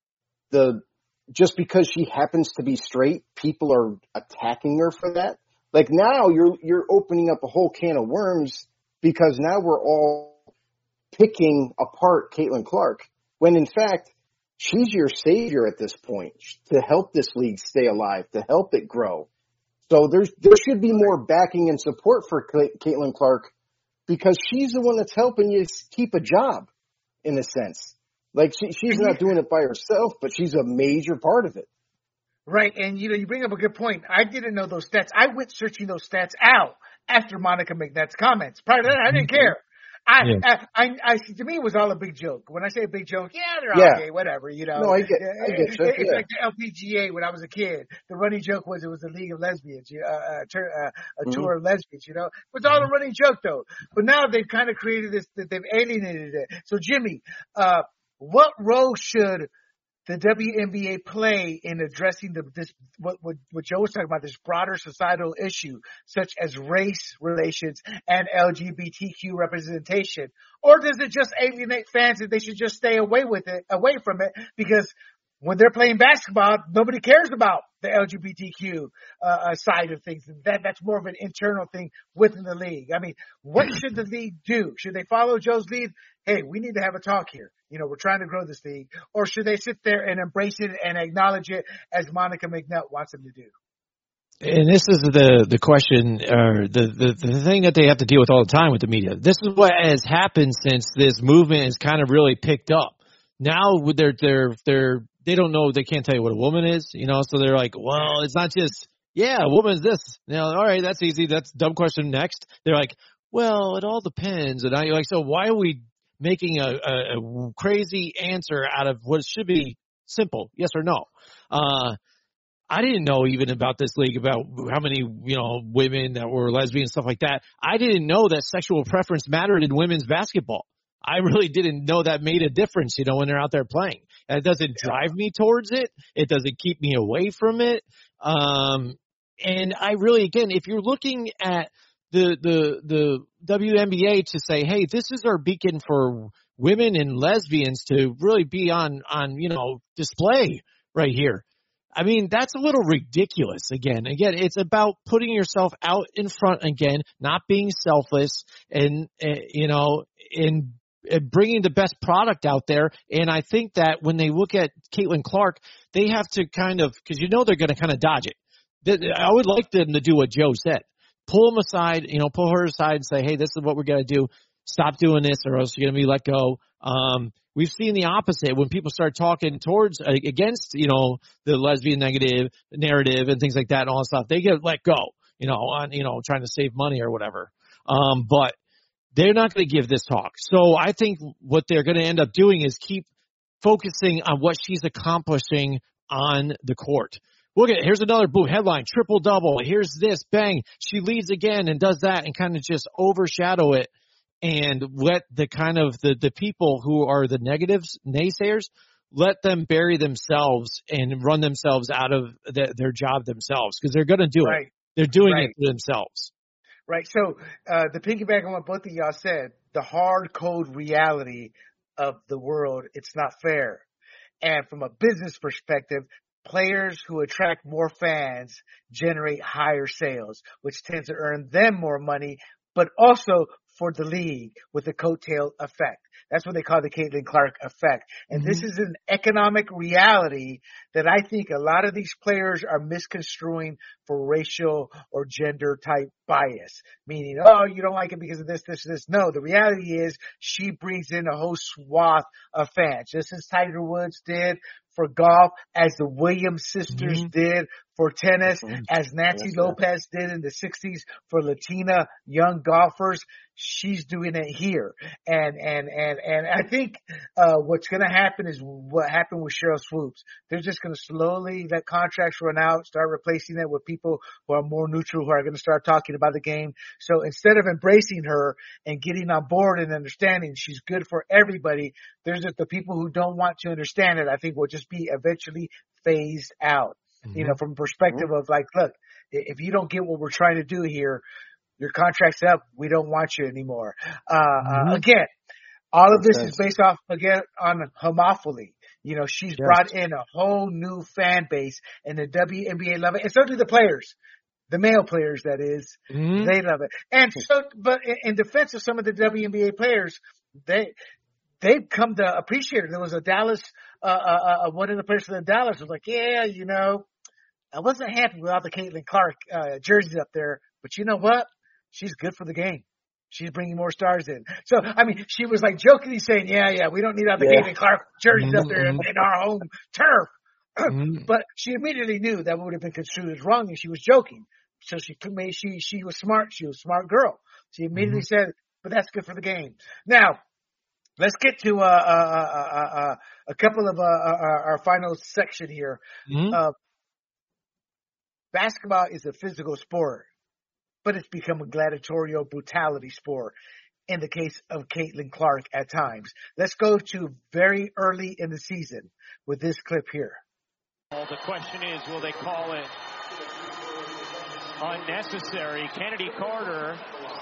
the. Just because she happens to be straight, people are attacking her for that. Like now you're, you're opening up a whole can of worms because now we're all picking apart Caitlin Clark when in fact she's your savior at this point to help this league stay alive, to help it grow. So there's, there should be more backing and support for Caitlin Clark because she's the one that's helping you keep a job in a sense. Like, she, she's not doing it by herself, but she's a major part of it. Right. And, you know, you bring up a good point. I didn't know those stats. I went searching those stats out after Monica McNutt's comments. Prior to that, I didn't care. I, yeah. I, I, I, to me, it was all a big joke. When I say a big joke, yeah, they're all yeah. gay, whatever, you know. No, I get, I get it, you. It's yeah. like the L P G A when I was a kid. The running joke was it was a league of lesbians, uh, a, tour, uh, a mm-hmm. tour of lesbians, you know. It was all a running joke, though. But now they've kind of created this, they've alienated it. So, Jimmy, uh, what role should the W N B A play in addressing the, this, what, what, what Joe was talking about, this broader societal issue, such as race relations and L G B T Q representation? Or does it just alienate fans and they should just stay away with it, away from it? Because when they're playing basketball, nobody cares about the L G B T Q uh, side of things. That that's more of an internal thing within the league. I mean, what should the league do? Should they follow Joe's lead? Hey, we need to have a talk here. You know, we're trying to grow this league. Or should they sit there and embrace it and acknowledge it as Monica McNutt wants them to do? And this is the, the question, or the, the, the thing that they have to deal with all the time with the media. This is what has happened since this movement has kind of really picked up. Now they're, they're, they're, they don't know, they can't tell you what a woman is, you know, so they're like, well, it's not just, yeah, a woman is this. You know, all right, that's easy. That's dumb question next. They're like, well, it all depends. And I like, so why are we making a, a, a crazy answer out of what should be simple, yes or no? Uh, I didn't know even about this league, about how many, you know, women that were lesbian and stuff like that. I didn't know that sexual preference mattered in women's basketball. I really didn't know that made a difference, you know, when they're out there playing. It doesn't drive me towards it. It doesn't keep me away from it. Um, and I really, again, if you're looking at the, the, the W N B A to say, hey, this is our beacon for women and lesbians to really be on, on, you know, display right here. I mean, that's a little ridiculous. Again, again, it's about putting yourself out in front again, not being selfless and, uh, you know, in, bringing the best product out there. And I think that when they look at Caitlin Clark, they have to kind of, because you know they're going to kind of dodge it. I would like them to do what Joe said. Pull them aside, you know, pull her aside and say, hey, this is what we're going to do. Stop doing this or else you're going to be let go. Um, we've seen the opposite when people start talking towards, uh, against, you know, the lesbian negative narrative and things like that and all that stuff. They get let go, you know, on, you know, trying to save money or whatever. Um, but they're not going to give this talk. So I think what they're going to end up doing is keep focusing on what she's accomplishing on the court. Look at, here's another boom headline, triple double. Here's this, bang. She leads again and does that and kind of just overshadow it and let the kind of the, the people who are the negatives, naysayers, let them bury themselves and run themselves out of the, their job themselves because they're going to do right. it. They're doing right. it to themselves. Right. So, uh, the piggyback on what both of y'all said, the hard code reality of the world, it's not fair. And from a business perspective, players who attract more fans generate higher sales, which tends to earn them more money, but also for the league with the coattail effect. That's what they call the Caitlin Clark effect. And mm-hmm. this is an economic reality that I think a lot of these players are misconstruing for racial or gender type bias. Meaning, oh, you don't like it because of this, this, this. No, the reality is she brings in a whole swath of fans, just as Tiger Woods did for golf, as the Williams sisters mm-hmm. did for tennis, as Nancy Lopez did in the sixties for Latina young golfers. She's doing it here. And, and, and, and I think, uh, what's going to happen is what happened with Sheryl Swoopes. They're just going to slowly let contracts run out, start replacing it with people who are more neutral, who are going to start talking about the game. So instead of embracing her and getting on board and understanding she's good for everybody, there's just the people who don't want to understand it, I think will just be eventually phased out. Mm-hmm. You know, from a perspective mm-hmm. of like, look, if you don't get what we're trying to do here, your contract's up. We don't want you anymore. Uh, mm-hmm. uh again, all of this is based off, again, on homophily. You know, she's yes. brought in a whole new fan base, and the W N B A love it. And so do the players. The male players, that is. Mm-hmm. They love it. And so, but in defense of some of the W N B A players, they, they've come to appreciate it. There was a Dallas, uh, uh, uh one of the players from the Dallas was like, yeah, you know, I wasn't happy without the Caitlin Clark, uh, jerseys up there, but you know what? She's good for the game. She's bringing more stars in. So, I mean, she was like jokingly saying, yeah, yeah, we don't need all the yeah. Caitlin Clark jerseys mm-hmm. up there in, in our home turf. Mm-hmm. But she immediately knew that would have been construed as wrong, and she was joking. So she made, she, she was smart. She was a smart girl. She immediately mm-hmm. said, but that's good for the game. Now, let's get to, uh, uh, uh, uh, a couple of, uh, our, our final section here. Mm-hmm. Uh, basketball is a physical sport, but it's become a gladiatorial brutality sport in the case of Caitlin Clark at times. Let's go to very early in the season with this clip here. Well, the question is, will they call it unnecessary? Kennedy Carter.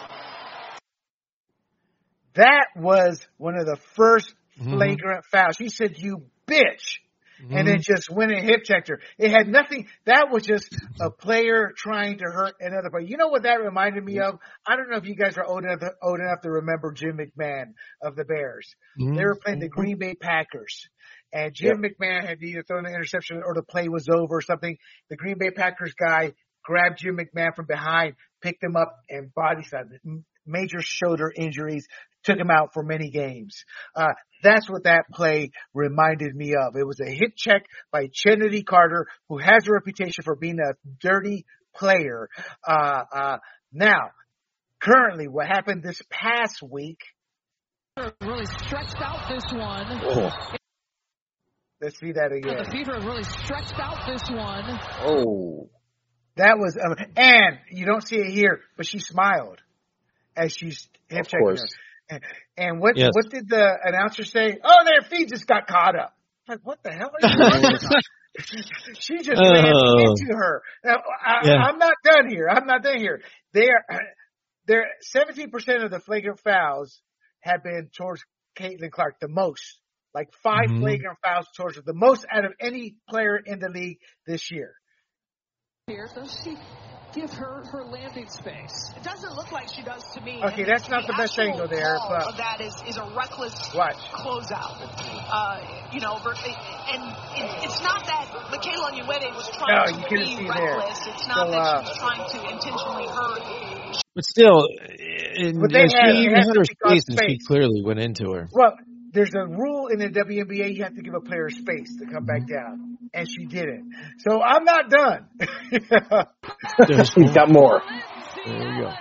That was one of the first flagrant mm-hmm. fouls. She said, you bitch. Mm-hmm. And then just went and hip checked her. It had nothing. That was just a player trying to hurt another player. You know what that reminded me of? I don't know if you guys are old enough to, old enough to remember Jim McMahon of the Bears. Mm-hmm. They were playing the Green Bay Packers. And Jim yep. McMahon had either thrown an interception or the play was over or something. The Green Bay Packers guy grabbed Jim McMahon from behind, picked him up, and body slammed him. Major shoulder injuries, took him out for many games. Uh, that's what that play reminded me of. It was a hip check by Kennedy Carter, who has a reputation for being a dirty player. Uh, uh, now, currently, what happened this past week. Really stretched out this one. Oh. Let's see that again. The Fever really stretched out this one. Oh. That was, um, and you don't see it here, but she smiled as she's hip checking her. And, and what yes. what did the announcer say? Oh, their feet just got caught up. I'm like, what the hell are you talking about? She just ran oh. into her. Now, I, yeah. I'm not done here. I'm not done here. They're, they're seventeen percent of the flagrant fouls have been towards Caitlin Clark, the most. Like five mm-hmm. flagrant fouls towards her, the most out of any player in the league this year. Here, does she give her her landing space? It doesn't look like she does to me. Okay, and that's not the, the best angle there. But of that is, is a reckless Watch. closeout. Uh, you know, and it, it's not that Michaela Onyenwere was trying no, to be reckless. There. It's not so, that uh, she was trying to intentionally hurt. But still, and, but and had, she even had her space, and she clearly went into her. Well, there's a rule in the W N B A, you have to give a player space to come back down. And she didn't. So I'm not done. He's got more. There we go.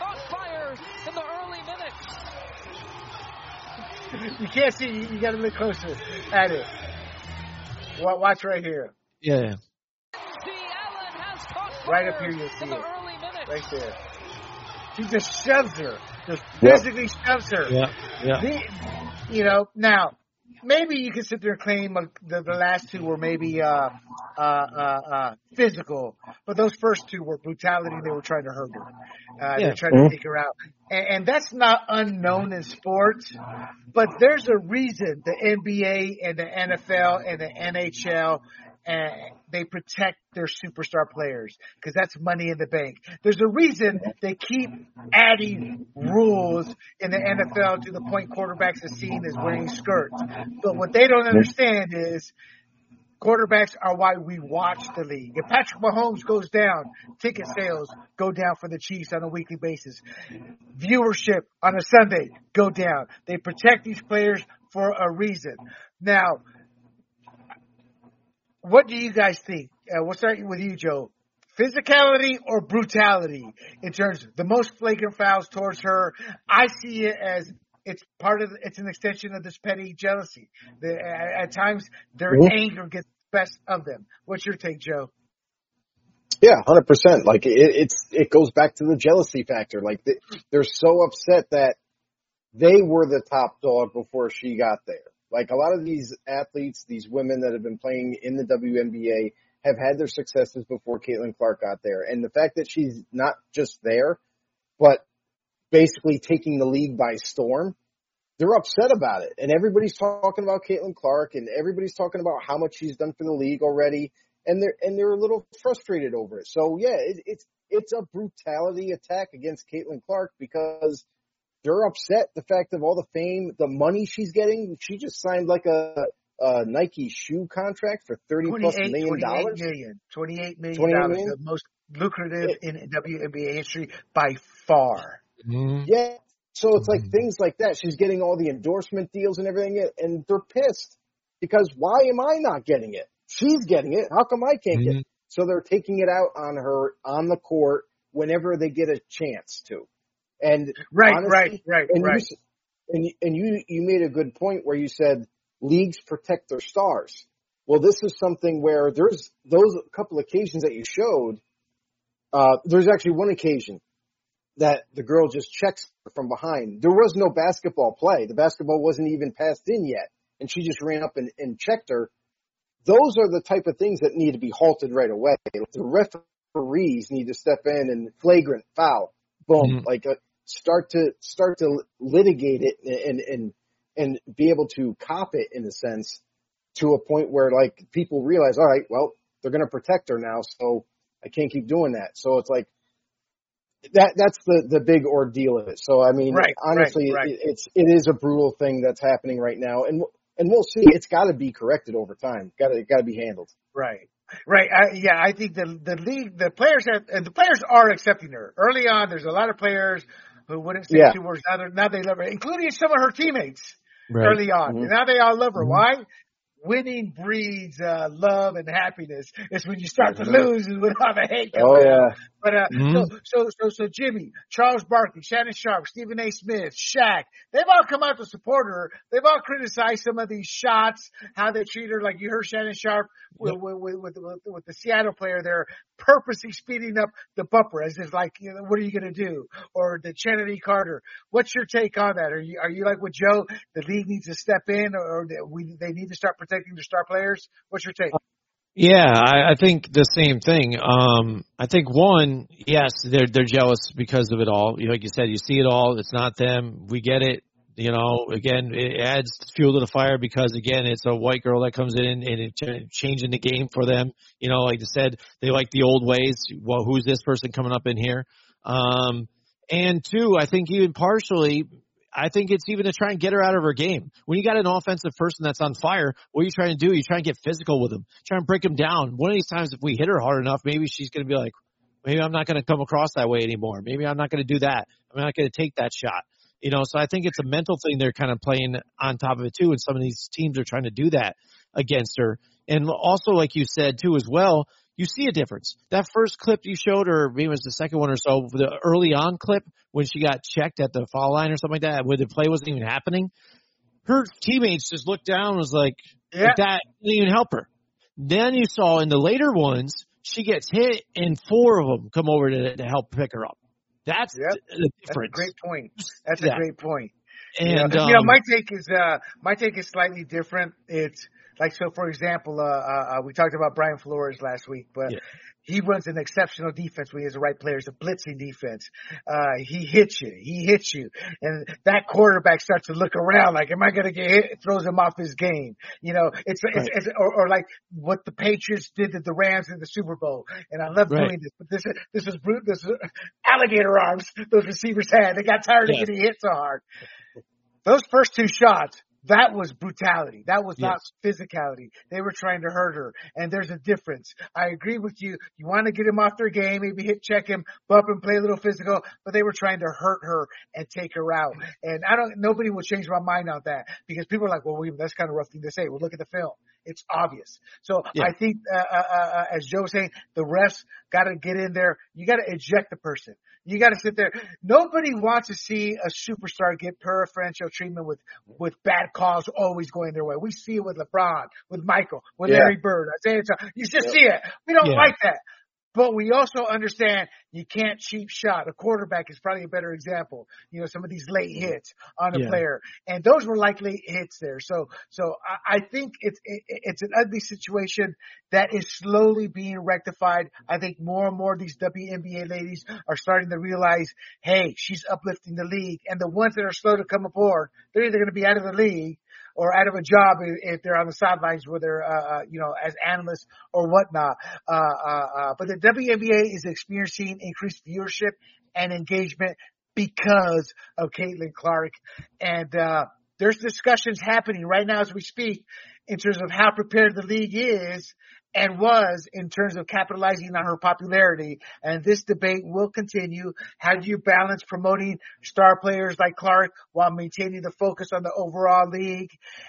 You can't see. You, you got to look closer at it. Watch right here. Yeah. Right up here, you'll see it. Right there. She just shoves her. Just physically yep. shoves her. Yeah. Yeah. The, you know, now, maybe you can sit there and claim uh, the, the last two were maybe uh, uh, uh, uh, physical, but those first two were brutality. They were trying to hurt her. Uh, yeah. They're trying mm-hmm. to take her out. And, and that's not unknown in sports, but there's a reason the N B A and the N F L and the N H L and they protect their superstar players because that's money in the bank. There's a reason they keep adding rules in the N F L to the point quarterbacks are seen as wearing skirts. But what they don't understand is quarterbacks are why we watch the league. If Patrick Mahomes goes down, ticket sales go down for the Chiefs on a weekly basis. Viewership on a Sunday go down. They protect these players for a reason. Now, what do you guys think? uh, we'll start with you, Joe. Physicality or brutality in terms of the most flagrant fouls towards her? I see it as it's part of, it's an extension of this petty jealousy. The, at, at times, their Mhm. anger gets the best of them. What's your take, Joe? Yeah, one hundred percent. Like, it, it's, it goes back to the jealousy factor. Like, they, they're so upset that they were the top dog before she got there. Like, a lot of these athletes, these women that have been playing in the W N B A have had their successes before Caitlin Clark got there. And the fact that she's not just there, but basically taking the league by storm, they're upset about it. And everybody's talking about Caitlin Clark, and everybody's talking about how much she's done for the league already. And they're, and they're a little frustrated over it. So yeah, it, it's, it's a brutality attack against Caitlin Clark because they're upset the fact of all the fame, the money she's getting. She just signed like a, a Nike shoe contract for thirty plus million dollars. twenty-eight million dollars, the most lucrative in W N B A history by far. Mm-hmm. Yeah. So it's like things like that. She's getting all the endorsement deals and everything, and they're pissed because why am I not getting it? She's getting it. How come I can't mm-hmm. get it? So they're taking it out on her on the court whenever they get a chance to. And right, honestly, right, right, and right. You, and you, and you you made a good point where you said leagues protect their stars. Well, this is something where there's those couple occasions that you showed. Uh, there's actually one occasion that the girl just checks from behind. There was no basketball play. The basketball wasn't even passed in yet, and she just ran up and, and checked her. Those are the type of things that need to be halted right away. The referees need to step in and flagrant foul. Boom, mm-hmm. like a, start to start to litigate it and and and be able to cop it in a sense to a point where like people realize, all right, well, they're going to protect her now, so I can't keep doing that. So it's like that that's the the big ordeal of it. So I mean, right, honestly, right, right. It, it's it is a brutal thing that's happening right now, and and we'll see. It's got to be corrected over time. Got to got to be handled. Right. Right. I, yeah, I think the the league, the players have, and the players are accepting her. Early on, there's a lot of players who wouldn't say yeah. two words. Now, now they love her, including some of her teammates right. early on. Mm-hmm. And now they all love her. Mm-hmm. Why? Winning breeds uh, love and happiness. It's when you start to lose is when all the hate comes. Oh yeah. But uh, mm-hmm. so so so so Jimmy, Charles Barkley, Shannon Sharp, Stephen A. Smith, Shaq, they've all come out to support her. They've all criticized some of these shots, how they treat her. Like you heard Shannon Sharp with with with, with, with, with the Seattle player there, purposely speeding up the bumper as if like, you know, what are you going to do? Or the Kennedy Carter. What's your take on that? Are you are you like with Joe? The league needs to step in, or, or we they need to start protecting their star players? What's your take? Yeah, I, I think the same thing. Um, I think one, yes, they're they're jealous because of it all. You know, like you said, you see it all. It's not them. We get it. You know, again, it adds fuel to the fire because again, it's a white girl that comes in and it's changing the game for them. You know, like I said, they like the old ways. Well, who's this person coming up in here? Um, and two, I think even partially. I think it's even to try and get her out of her game. When you got an offensive person that's on fire, what are you trying to do? You try and get physical with them, try and break them down. One of these times, if we hit her hard enough, maybe she's going to be like, maybe I'm not going to come across that way anymore. Maybe I'm not going to do that. I'm not going to take that shot. You know, so I think it's a mental thing they're kind of playing on top of it too. And some of these teams are trying to do that against her. And also, like you said too, as well, you see a difference. That first clip you showed, or maybe it was the second one or so, the early on clip when she got checked at the foul line or something like that, where the play wasn't even happening, her teammates just looked down and was like, yeah. like that didn't even help her. Then you saw in the later ones, she gets hit and four of them come over to, to help pick her up. That's yep. the difference. That's a great point. That's yeah. a great point. And, you know, um, you know, my take is, uh, my take is slightly different. It's like, so for example, uh, uh, we talked about Brian Flores last week, but yeah. he runs an exceptional defense when he has the right players, a blitzing defense. Uh, he hits you. He hits you. And that quarterback starts to look around like, am I going to get hit? It throws him off his game. You know, it's, right. it's, it's or, or like what the Patriots did to the Rams in the Super Bowl. And I love right. doing this, but this is, this is brute, this is alligator arms those receivers had. They got tired yeah. of getting hit so hard. Those first two shots, that was brutality. That was not yes. physicality. They were trying to hurt her. And there's a difference. I agree with you. You want to get him off their game, maybe hit check him, bump him, play a little physical, but they were trying to hurt her and take her out. And I don't, nobody will change my mind on that because people are like, well, William, that's kind of rough thing to say. Well, look at the film. It's obvious. So Yeah. I think, uh, uh, uh, as Joe was saying, the refs got to get in there. You got to eject the person. You got to sit there. Nobody wants to see a superstar get preferential treatment with, with bad calls always going their way. We see it with LeBron, with Michael, with Yeah. Larry Bird. I say it's a, you just Yep. see it. We don't Yeah. like that. But we also understand you can't cheap shot. A quarterback is probably a better example. You know, some of these late hits on a Yeah. player, and those were like late hits there. So, so I, I think it's it, it's an ugly situation that is slowly being rectified. I think more and more of these W N B A ladies are starting to realize, hey, she's uplifting the league, and the ones that are slow to come aboard, they're either going to be out of the league or out of a job if they're on the sidelines, whether, uh, you know, as analysts or whatnot. Uh, uh, uh, but the W N B A is experiencing increased viewership and engagement because of Caitlin Clark. And, uh, there's discussions happening right now as we speak in terms of how prepared the league is and was in terms of capitalizing on her popularity. And this debate will continue. How do you balance promoting star players like Clark while maintaining the focus on the overall league?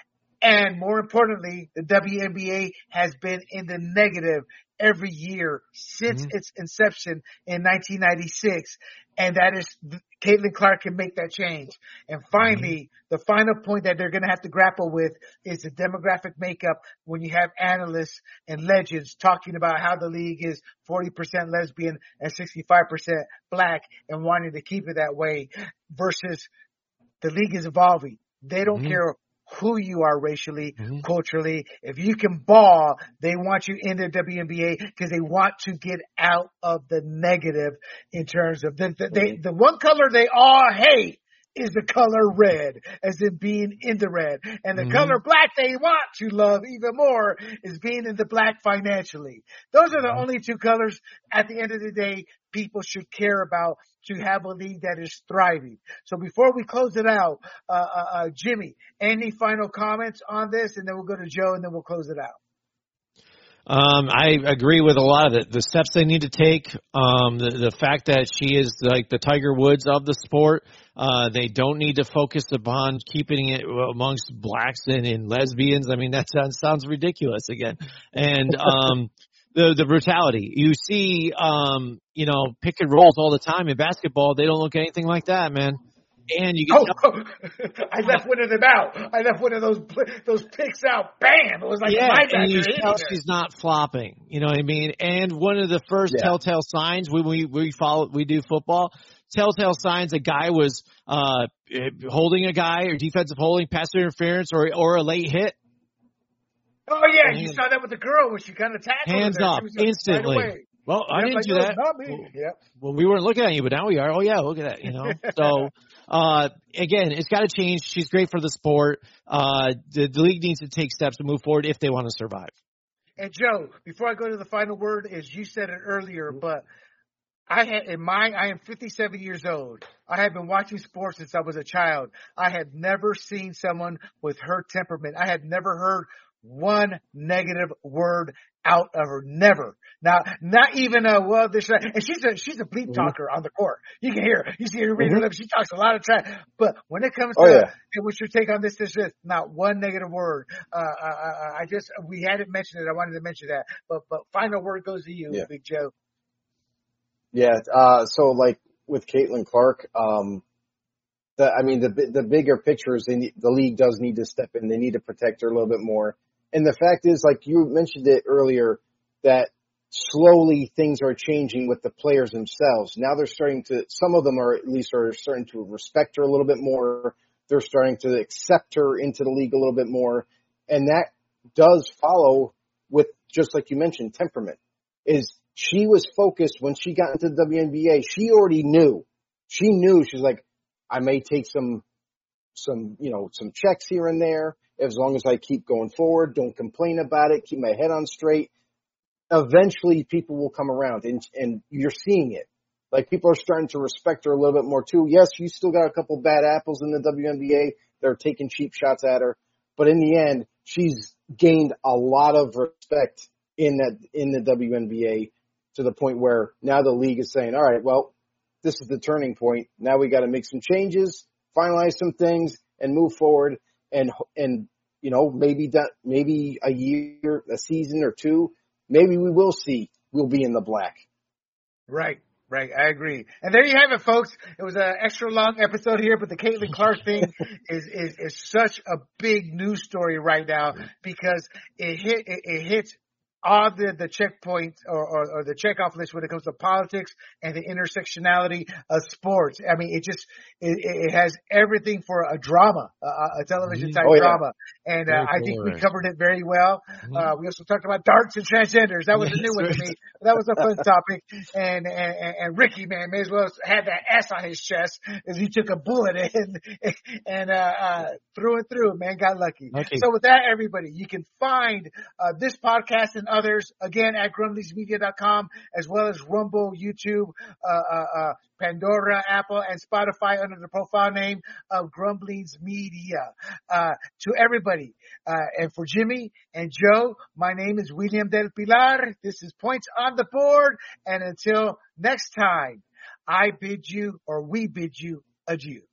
And more importantly, the W N B A has been in the negative every year since Mm-hmm. its inception in nineteen ninety-six. And that is, Caitlin Clark can make that change. And finally, the final point that they're going to have to grapple with is the demographic makeup when you have analysts and legends talking about how the league is forty percent lesbian and sixty-five percent black and wanting to keep it that way versus the league is evolving. They don't Mhm. care who you are racially, Mhm. culturally. If you can ball, they want you in the W N B A because they want to get out of the negative in terms of the, the, they, the one color they all hate is the color red, as in being in the red. And the Mhm. color black they want to love even more is being in the black financially. Those are the only two colors at the end of the day people should care about to have a league that is thriving. So before we close it out, uh, uh, uh, Jimmy, any final comments on this? And then we'll go to Joe and then we'll close it out. Um, I agree with a lot of it. The steps they need to take, um, the, the fact that she is like the Tiger Woods of the sport. Uh, they don't need to focus upon keeping it amongst blacks and, and lesbians. I mean, that sounds, sounds ridiculous again. And, um, the, the brutality. You see, um, you know, pick and rolls all the time in basketball. They don't look anything like that, man. And you can oh, I left one of them out. I left one of those those picks out. Bam! It was like yeah, my and you hitting tell her. she's not flopping. You know what I mean? And one of the first Yeah. telltale signs when we we follow we do football, telltale signs a guy was uh holding a guy or defensive holding, pass interference, or or a late hit. Oh yeah, you Hands- saw that with the girl when she kind of tackled Hands her there. up She was just instantly. right away. Well, I Yep, didn't like, do no, that. Not me. Well, Yep. well, we weren't looking at you, but now we are. Oh yeah, look at that. You know. So uh again, it's got to change. She's great for the sport. Uh, the, the league needs to take steps to move forward if they want to survive. And Joe, before I go to the final word, as you said it earlier, but I had in my I am fifty-seven years old. I have been watching sports since I was a child. I had never seen someone with her temperament. I had never heard one negative word out of her. Never. Now, not even a well. This and she's a she's a bleep talker on the court. You can hear her. You see her reading her lips. She talks a lot of trash. But when it comes to Oh, yeah. hey, what's your take on this? This is not one negative word. Uh, I, I just we hadn't mentioned it. I wanted to mention that. But but final word goes to you, Yeah. Big Joe. Yeah. Uh, so like with Caitlin Clark, um, the, I mean, the, the bigger picture is they need, the league does need to step in. They need to protect her a little bit more. And the fact is, like you mentioned it earlier, that slowly things are changing with the players themselves. Now they're starting to, some of them are at least are starting to respect her a little bit more. They're starting to accept her into the league a little bit more. And that does follow with, just like you mentioned, temperament. Is she was focused when she got into the W N B A. She already knew. She knew. She's like, I may take some, some, you know, some checks here and there. As long as I keep going forward, don't complain about it, keep my head on straight. Eventually people will come around, and, and you're seeing it. Like, people are starting to respect her a little bit more too. Yes, you still got a couple bad apples in the W N B A. They're taking cheap shots at her. But in the end, she's gained a lot of respect in that, in the W N B A, to the point where now the league is saying, all right, well, this is the turning point. Now we got to make some changes, finalize some things, and move forward. And, and you know, maybe that, maybe a year, a season or two, maybe we will see, we'll be in the black. Right. Right, I agree. And there you have it, folks. It was an extra long episode here, but the Caitlin Clark thing is, is, is such a big news story right now because it hit, it, it hits all the, the checkpoints or, or, or the checkoff list when it comes to politics and the intersectionality of sports. I mean, it just, it, it has everything for a drama, a, a television type oh, yeah. drama. And uh, I think we covered it very well. Mm-hmm. Uh, we also talked about darts and transgenders. That was yes, a new one to me. That was a fun topic. And, and, and Ricky, man, may as well have that S on his chest as he took a bullet and, and, uh, uh, through and through, man, got lucky. Okay. So with that, everybody, you can find, uh, this podcast and others again at grumblies media dot com as well as Rumble, YouTube, uh, uh, uh, Pandora, Apple, and Spotify under the profile name of Grumblings Media. Uh, to everybody, uh, and for Jimmy and Joe, my name is William Del Pilar. This is Points on the Board. And until next time, I bid you, or we bid you, adieu.